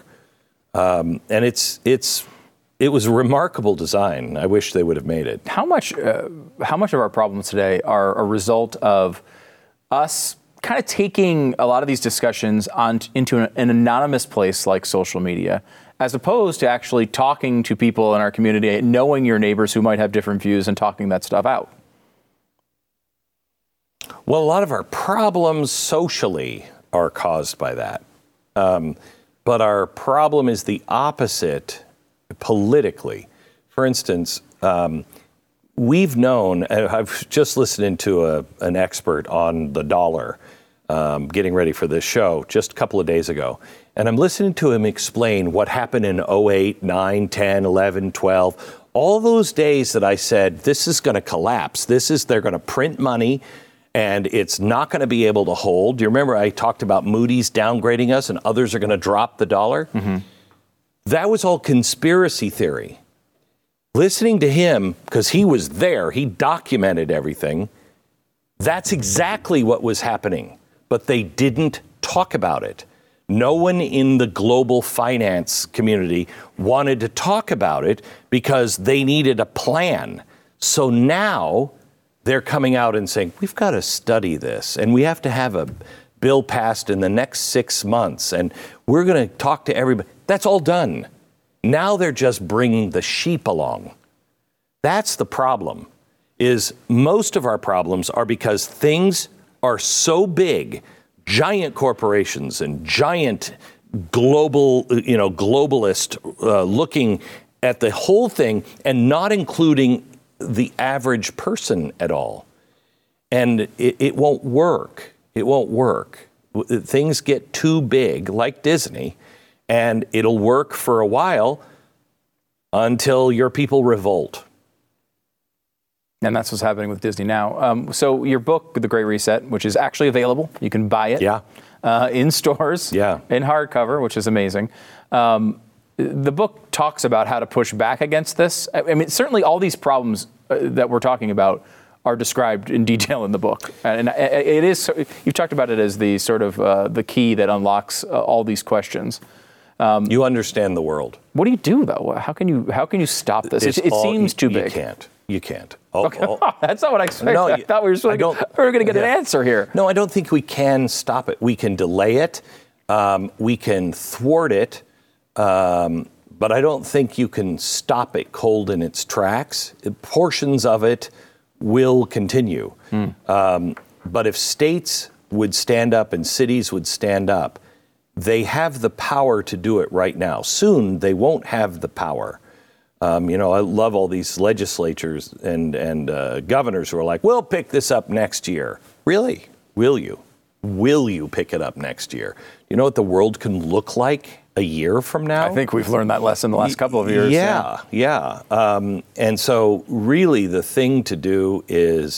Um, and it's it's it was a remarkable design. I wish they would have made it. How much uh, how much of our problems today are a result of us kind of taking a lot of these discussions on into an, an anonymous place like social media, as opposed to actually talking to people in our community, knowing your neighbors who might have different views and talking that stuff out? Well, a lot of our problems socially are caused by that. Um, but our problem is the opposite politically. For instance, um, we've known, I've just listened to a, an expert on the dollar, um, getting ready for this show just a couple of days ago. And I'm listening to him explain what happened in oh eight, nine, ten, eleven, twelve. All those days that I said, this is going to collapse. This is, they're going to print money, and it's not going to be able to hold. Do you remember I talked about Moody's downgrading us and others are going to drop the dollar? Mm-hmm. That was all conspiracy theory. Listening to him, because he was there, he documented everything. That's exactly what was happening, but they didn't talk about it. No one in the global finance community wanted to talk about it because they needed a plan. So now they're coming out and saying, we've got to study this, and we have to have a bill passed in the next six months, and we're going to talk to everybody. That's all done. Now they're just bringing the sheep along. That's the problem, is most of our problems are because things are so big, giant corporations and giant global, you know, globalist uh, looking at the whole thing and not including the average person at all. And it, it won't work. It won't work. Things get too big, like Disney, and it'll work for a while until your people revolt. And that's what's happening with Disney now. Um, so your book, The Great Reset, which is actually available, you can buy it yeah. uh, in stores, yeah. in hardcover, which is amazing. Um, the book talks about how to push back against this. I mean, certainly all these problems uh, that we're talking about are described in detail in the book. And it is, you've talked about it as the sort of uh, the key that unlocks uh, all these questions. Um, you understand the world. What do you do, though? How can you how can you stop this? It, it all, seems too you big. You can't. You can't. Oh, okay. oh. That's not what I expected. No, I thought we were, we were going to get yeah. an answer here. No, I don't think we can stop it. We can delay it. Um, we can thwart it. Um, but I don't think you can stop it cold in its tracks. Portions of it will continue. Mm. Um, but if states would stand up and cities would stand up, they have the power to do it right now. Soon, they won't have the power. Um, you know, I love all these legislatures and, and uh, governors who are like, we'll pick this up next year. Really? Will you? Will you pick it up next year? You know what the world can look like a year from now? I think we've learned that lesson the last couple of years. Yeah, yeah. yeah. Um, and so really the thing to do is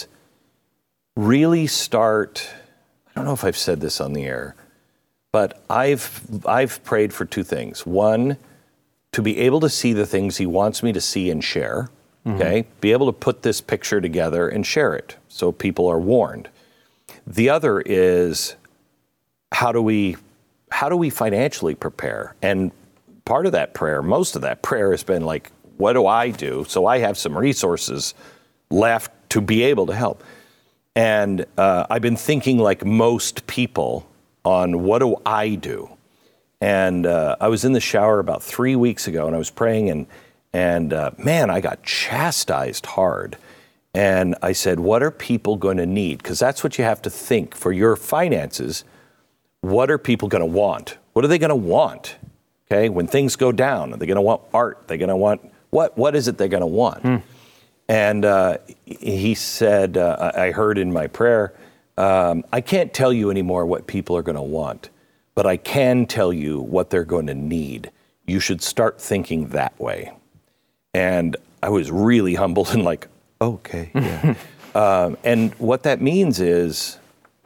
really start, I don't know if I've said this on the air, but I've I've prayed for two things. One, to be able to see the things he wants me to see and share, mm-hmm. okay? Be able to put this picture together and share it so people are warned. The other is how do we how do we financially prepare? And part of that prayer, most of that prayer has been like, what do I do so I have some resources left to be able to help? And uh, I've been thinking like most people on what do I do? And uh, I was in the shower about three weeks ago and I was praying and, and uh, man, I got chastised hard. And I said, what are people going to need? Because that's what you have to think for your finances. What are people going to want? What are they going to want? Okay, when things go down, are they going to want art? They're going to want, what? What is it they're going to want? Mm. And uh, he said, uh, I heard in my prayer, um, I can't tell you anymore what people are going to want, but I can tell you what they're going to need. You should start thinking that way. And I was really humbled and like, okay. Yeah. um, and what that means is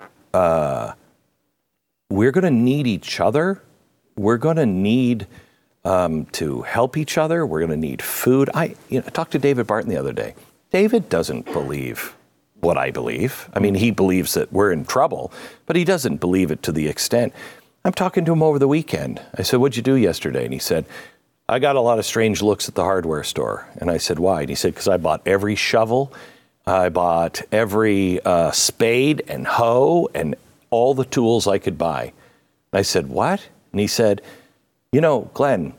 uh, we're going to need each other. We're going to need um, to help each other. We're going to need food. I, you know, I talked to David Barton the other day. David doesn't believe what I believe. I mean, he believes that we're in trouble, but he doesn't believe it to the extent. I'm talking to him over the weekend. I said, what'd you do yesterday? And he said, I got a lot of strange looks at the hardware store. And I said, why? And he said, because I bought every shovel. I bought every uh, spade and hoe and all the tools I could buy. And I said, what? And he said, you know, Glenn,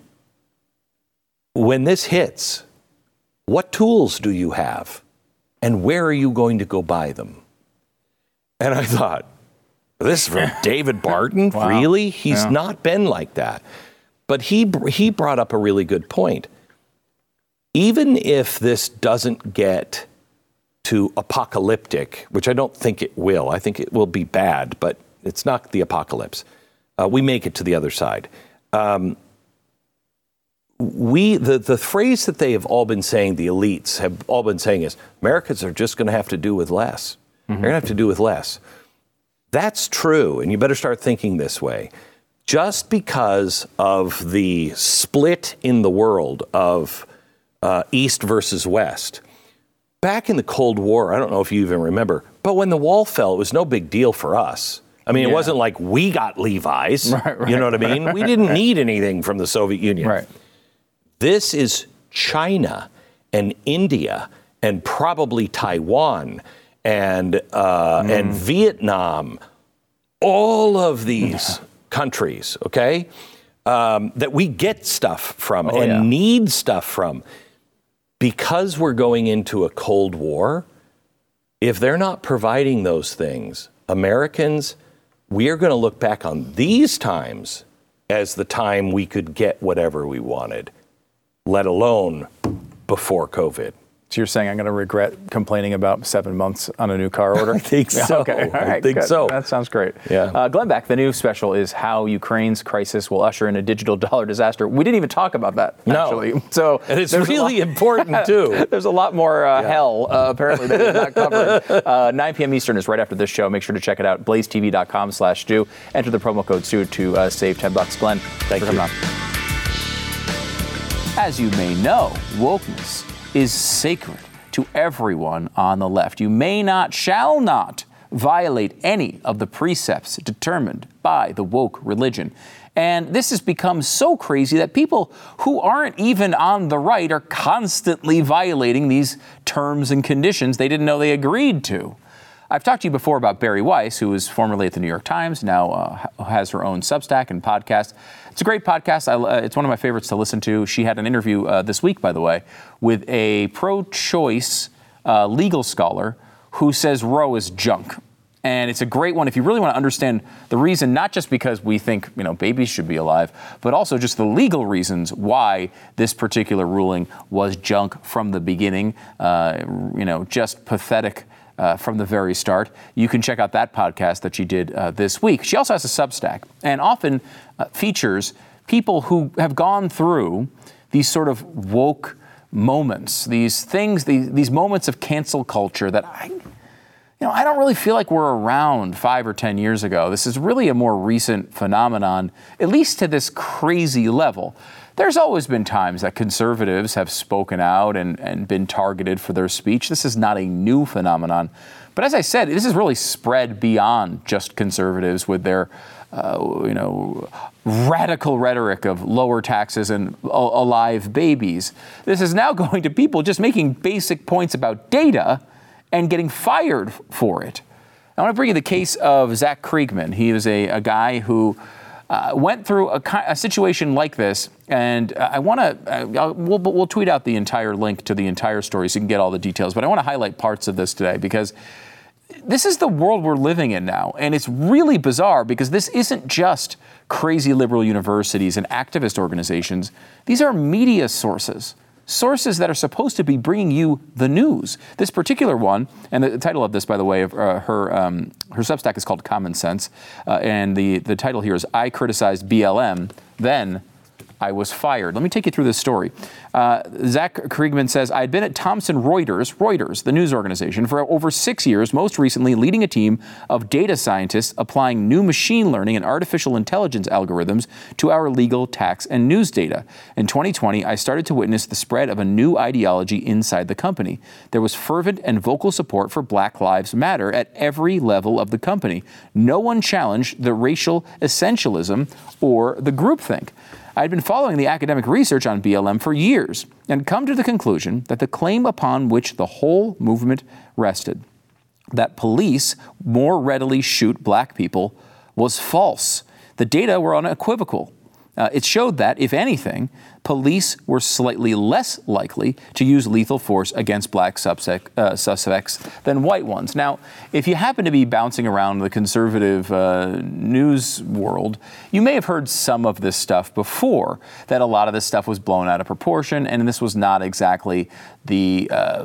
when this hits, what tools do you have? And where are you going to go buy them? And I thought, this is from David Barton? Wow. Really? He's yeah. not been like that. But he he brought up a really good point. Even if this doesn't get to apocalyptic, which I don't think it will, I think it will be bad, but it's not the apocalypse. Uh, we make it to the other side. Um, we the, the phrase that they have all been saying, the elites have all been saying is, Americans are just going to have to do with less. Mm-hmm. They're going to have to do with less. That's true, and you better start thinking this way. Just because of the split in the world of uh, East versus West, back in the Cold War, I don't know if you even remember, But when the wall fell, it was no big deal for us. I mean, yeah. it wasn't like we got Levi's. Right, right, you know what I mean? Right, we didn't right. need anything from the Soviet Union. Right. This is China and India and probably Taiwan and uh, mm. and Vietnam. All of these yeah. countries, okay, um, that we get stuff from oh, and yeah. need stuff from. Because we're going into a Cold War, if they're not providing those things, Americans, we are going to look back on these times as the time we could get whatever we wanted, let alone before COVID. So you're saying I'm going to regret complaining about seven months on a new car order? I think so. Okay. All right, I think good. so. That sounds great. Yeah. Uh, Glenn Beck, the new special is how Ukraine's crisis will usher in a digital dollar disaster. We didn't even talk about that, actually. No. So and it's really lot, important, too. There's a lot more uh, yeah. hell, uh, apparently, that is not covered. Uh, nine p.m. Eastern is right after this show. Make sure to check it out, blazetv.com slash Stu. Enter the promo code Stu to uh, save ten bucks. Glenn, thank for you. coming on. As you may know, wokeness is sacred to everyone on the left. You may not, shall not violate any of the precepts determined by the woke religion. And this has become so crazy that people who aren't even on the right are constantly violating these terms and conditions they didn't know they agreed to. I've talked to you before about Bari Weiss, who was formerly at the New York Times, now uh, has her own Substack and podcast. It's a great podcast. I, uh, it's one of my favorites to listen to. She had an interview uh, this week, by the way, with a pro-choice uh, legal scholar who says Roe is junk. And it's a great one if you really want to understand the reason, not just because we think, you know, babies should be alive, but also just the legal reasons why this particular ruling was junk from the beginning, uh, you know, just pathetic Uh, from the very start. You can check out that podcast that she did uh, this week. She also has a Substack and often uh, features people who have gone through these sort of woke moments, these things, these, these moments of cancel culture that I, you know, I don't really feel like we're around five or ten years ago. This is really a more recent phenomenon, at least to this crazy level. There's always been times that conservatives have spoken out and, and been targeted for their speech. This is not a new phenomenon. But as I said, this has really spread beyond just conservatives with their, uh, you know, radical rhetoric of lower taxes and alive babies. This is now going to people just making basic points about data and getting fired for it. I want to bring you the case of Zach Kriegman. He was a, a guy who Uh, went through a, a situation like this, and uh, I want to, uh, we'll, we'll tweet out the entire link to the entire story so you can get all the details, but I want to highlight parts of this today because this is the world we're living in now, and it's really bizarre because this isn't just crazy liberal universities and activist organizations. These are media sources. Sources that are supposed to be bringing you the news. This particular one, and the title of this, by the way, of uh, her um, her Substack is called Common Sense, uh, and the, the title here is I Criticized B L M, Then I Was Fired. Let me take you through this story. Uh, Zach Kriegman says, I had been at Thomson Reuters, Reuters, the news organization, for over six years, most recently leading a team of data scientists applying new machine learning and artificial intelligence algorithms to our legal, tax, and news data. In twenty twenty, I started to witness the spread of a new ideology inside the company. There was fervent and vocal support for Black Lives Matter at every level of the company. No one challenged the racial essentialism or the groupthink. I'd been following the academic research on B L M for years and come to the conclusion that the claim upon which the whole movement rested, that police more readily shoot black people, was false. The data were unequivocal. Uh, it showed that, if anything, police were slightly less likely to use lethal force against black subsec- uh, suspects than white ones. Now, if you happen to be bouncing around the conservative uh, news world, you may have heard some of this stuff before, that a lot of this stuff was blown out of proportion, and this was not exactly the uh,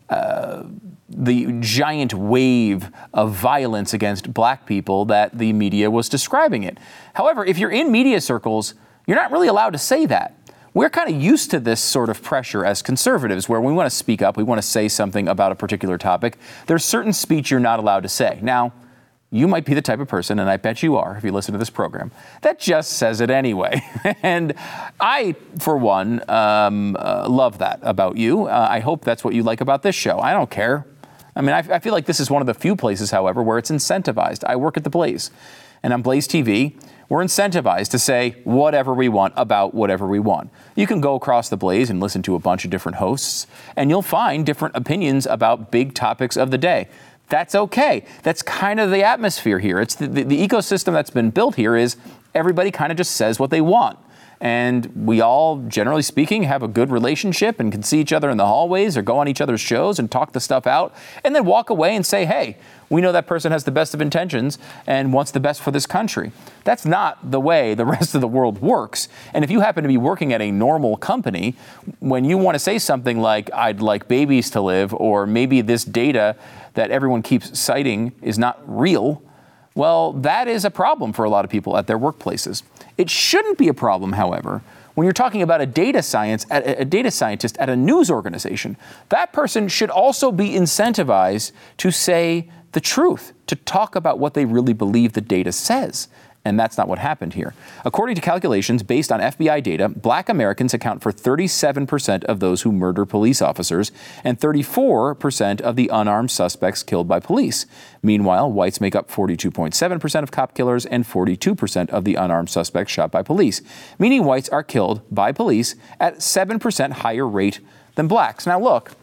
uh, the giant wave of violence against black people that the media was describing it. However, if you're in media circles, you're not really allowed to say that. We're kind of used to this sort of pressure as conservatives, where when we want to speak up, we want to say something about a particular topic. There's certain speech you're not allowed to say. Now, you might be the type of person, and I bet you are if you listen to this program, that just says it anyway. And I, for one, um, uh, love that about you. Uh, I hope that's what you like about this show. I don't care. I mean, I, I feel like this is one of the few places, however, where it's incentivized. I work at the Blaze, and on Blaze T V, we're incentivized to say whatever we want about whatever we want. You can go across the Blaze and listen to a bunch of different hosts, and you'll find different opinions about big topics of the day. That's okay. That's kind of the atmosphere here. It's the, the, the ecosystem that's been built here is everybody kind of just says what they want. And we all, generally speaking, have a good relationship and can see each other in the hallways or go on each other's shows and talk the stuff out and then walk away and say, hey, we know that person has the best of intentions and wants the best for this country. That's not the way the rest of the world works. And if you happen to be working at a normal company, when you want to say something like, I'd like babies to live, or maybe this data that everyone keeps citing is not real, well, that is a problem for a lot of people at their workplaces. It shouldn't be a problem, however, when you're talking about a data science, a data scientist at a news organization. That person should also be incentivized to say the truth, to talk about what they really believe the data says. And that's not what happened here. According to calculations based on F B I data, black Americans account for thirty-seven percent of those who murder police officers and thirty-four percent of the unarmed suspects killed by police. Meanwhile, whites make up forty-two point seven percent of cop killers and forty-two percent of the unarmed suspects shot by police, meaning whites are killed by police at seven percent higher rate than blacks. Now look,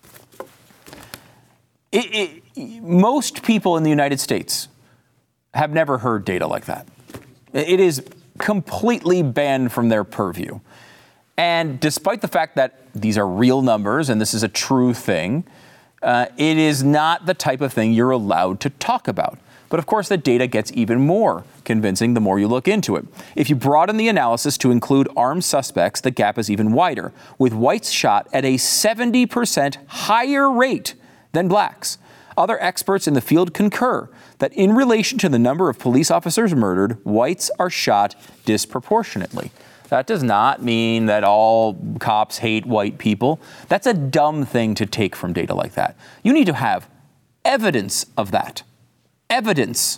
it, it, most people in the United States have never heard data like that. It is completely banned from their purview. And despite the fact that these are real numbers and this is a true thing, uh, it is not the type of thing you're allowed to talk about. But of course, the data gets even more convincing the more you look into it. If you broaden the analysis to include armed suspects, the gap is even wider, with whites shot at a seventy percent higher rate than blacks. Other experts in the field concur that in relation to the number of police officers murdered, whites are shot disproportionately. That does not mean that all cops hate white people. That's a dumb thing to take from data like that. You need to have evidence of that. Evidence.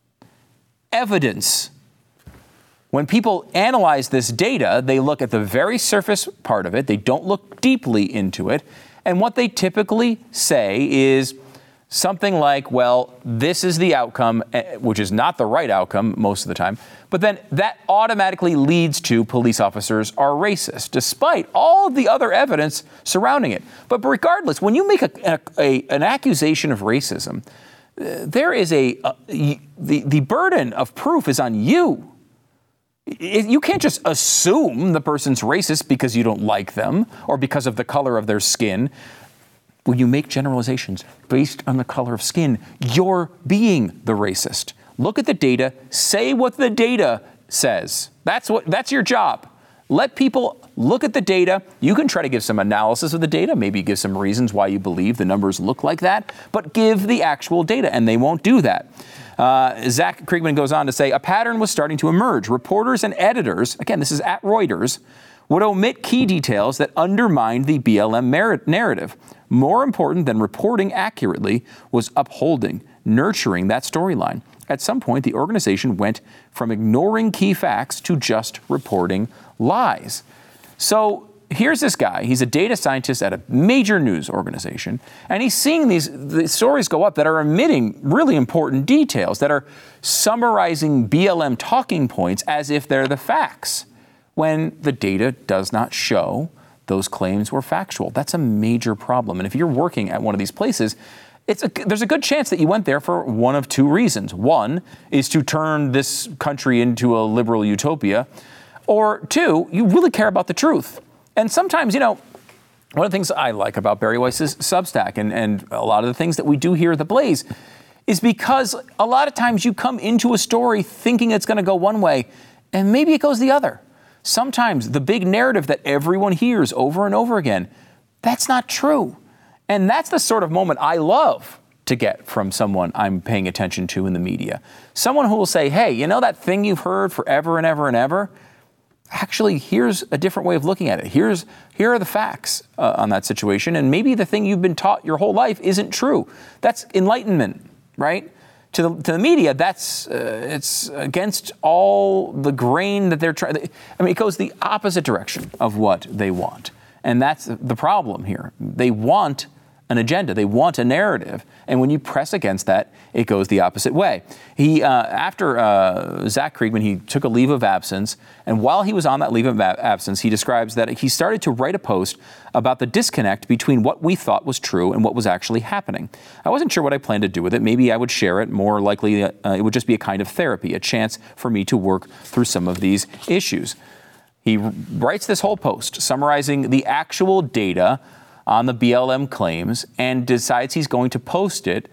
Evidence. When people analyze this data, they look at the very surface part of it. They don't look deeply into it. And what they typically say is something like, well, this is the outcome, which is not the right outcome most of the time, but then that automatically leads to police officers are racist, despite all of the other evidence surrounding it. But regardless, when you make a, a, a, an accusation of racism, uh, there is a, a the, the burden of proof is on you. It, you can't just assume the person's racist because you don't like them or because of the color of their skin. When you make generalizations based on the color of skin, you're being the racist. Look at the data, say what the data says. That's what that's your job. Let people look at the data. You can try to give some analysis of the data, maybe give some reasons why you believe the numbers look like that, but give the actual data, and they won't do that. Uh, Zach Kriegman goes on to say, a pattern was starting to emerge. Reporters and editors, again, this is at Reuters, would omit key details that undermined the B L M narrative. More important than reporting accurately was upholding, nurturing that storyline. At some point, the organization went from ignoring key facts to just reporting lies. So here's this guy. He's a data scientist at a major news organization, and he's seeing these the stories go up that are omitting really important details, that are summarizing B L M talking points as if they're the facts, when the data does not show those claims were factual. That's a major problem. And if you're working at one of these places, it's a, there's a good chance that you went there for one of two reasons. One is to turn this country into a liberal utopia. Or two, you really care about the truth. And sometimes, you know, one of the things I like about Bari Weiss's Substack and, and a lot of the things that we do here at The Blaze is because a lot of times you come into a story thinking it's going to go one way, and maybe it goes the other. Sometimes the big narrative that everyone hears over and over again, that's not true. And that's the sort of moment I love to get from someone I'm paying attention to in the media. Someone who will say, hey, you know that thing you've heard forever and ever and ever? Actually, here's a different way of looking at it. Here's here are the facts uh, on that situation. And maybe the thing you've been taught your whole life isn't true. That's enlightenment, right? To the, to the media, that's uh, it's against all the grain that they're trying. I mean, it goes the opposite direction of what they want. And that's the problem here. They want an agenda. They want a narrative. And when you press against that, it goes the opposite way. He, uh, after uh, Zach Kriegman, he took a leave of absence. And while he was on that leave of ab- absence, he describes that he started to write a post about the disconnect between what we thought was true and what was actually happening. I wasn't sure what I planned to do with it. Maybe I would share it. More likely, uh, it would just be a kind of therapy, a chance for me to work through some of these issues. He writes this whole post summarizing the actual data on the B L M claims and decides he's going to post it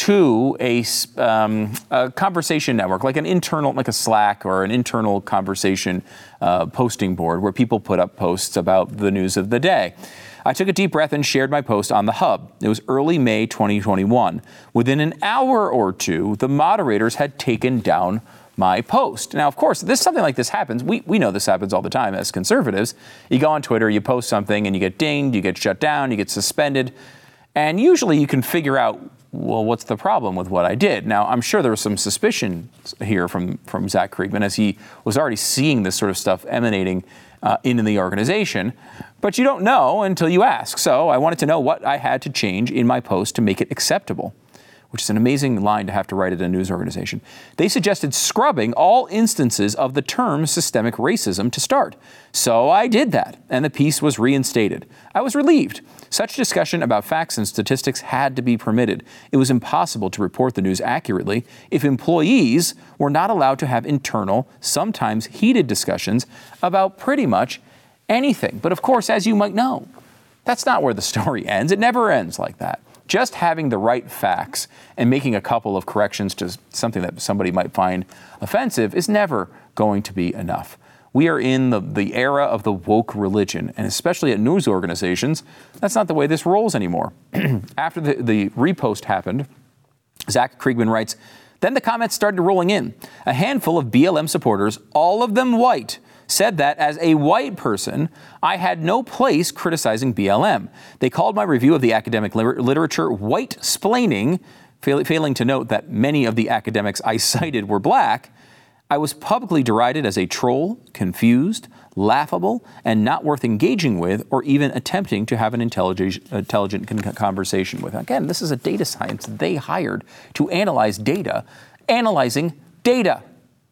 to a, um, a conversation network, like an internal, like a Slack or an internal conversation uh, posting board where people put up posts about the news of the day. I took a deep breath and shared my post on the Hub. It was early May twenty twenty-one. Within an hour or two, the moderators had taken down my post. Now, of course, this something like this happens. We we know this happens all the time as conservatives. You go on Twitter, you post something, and you get dinged, you get shut down, you get suspended. And usually you can figure out, well, what's the problem with what I did? Now, I'm sure there was some suspicion here from, from Zach Kriegman as he was already seeing this sort of stuff emanating uh, into the organization. But you don't know until you ask. So I wanted to know what I had to change in my post to make it acceptable, which is an amazing line to have to write at a news organization. They suggested scrubbing all instances of the term systemic racism to start. So I did that, and the piece was reinstated. I was relieved. Such discussion about facts and statistics had to be permitted. It was impossible to report the news accurately if employees were not allowed to have internal, sometimes heated discussions about pretty much anything. But of course, as you might know, that's not where the story ends. It never ends like that. Just having the right facts and making a couple of corrections to something that somebody might find offensive is never going to be enough. We are in the, the era of the woke religion, and especially at news organizations, that's not the way this rolls anymore. After the, the repost happened, Zach Kriegman writes, then the comments started rolling in. A handful of B L M supporters, all of them white, said that as a white person, I had no place criticizing B L M. They called my review of the academic liter- literature white-splaining, fail- failing to note that many of the academics I cited were black. I was publicly derided as a troll, confused, laughable, and not worth engaging with or even attempting to have an intelligent, intelligent con- conversation with. Again, this is a data science they hired to analyze data, analyzing data.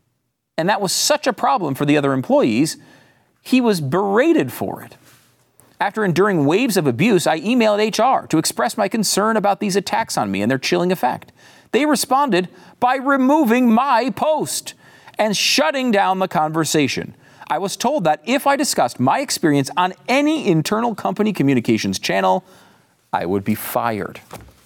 And that was such a problem for the other employees, he was berated for it. After enduring waves of abuse, I emailed H R to express my concern about these attacks on me and their chilling effect. They responded by removing my post and shutting down the conversation. I was told that if I discussed my experience on any internal company communications channel, I would be fired.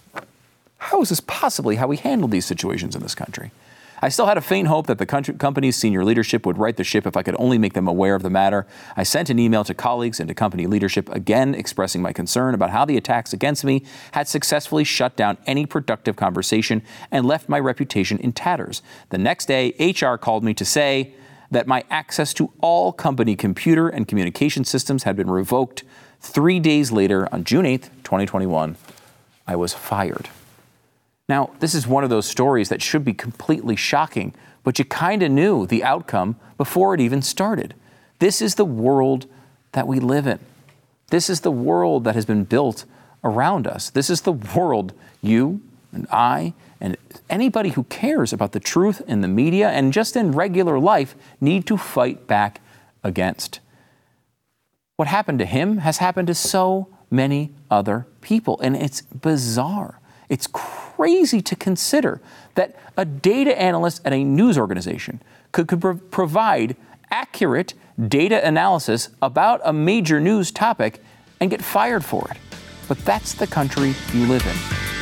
How is this possibly how we handle these situations in this country? I still had a faint hope that the country, company's senior leadership would right the ship if I could only make them aware of the matter. I sent an email to colleagues and to company leadership, again expressing my concern about how the attacks against me had successfully shut down any productive conversation and left my reputation in tatters. The next day, H R called me to say that my access to all company computer and communication systems had been revoked. Three days later, on June eighth, twenty twenty-one, I was fired. Now, this is one of those stories that should be completely shocking, but you kind of knew the outcome before it even started. This is the world that we live in. This is the world that has been built around us. This is the world you and I and anybody who cares about the truth in the media and just in regular life need to fight back against. What happened to him has happened to so many other people, and it's bizarre. It's crazy to consider that a data analyst at a news organization could, could pro- provide accurate data analysis about a major news topic and get fired for it. But that's the country you live in.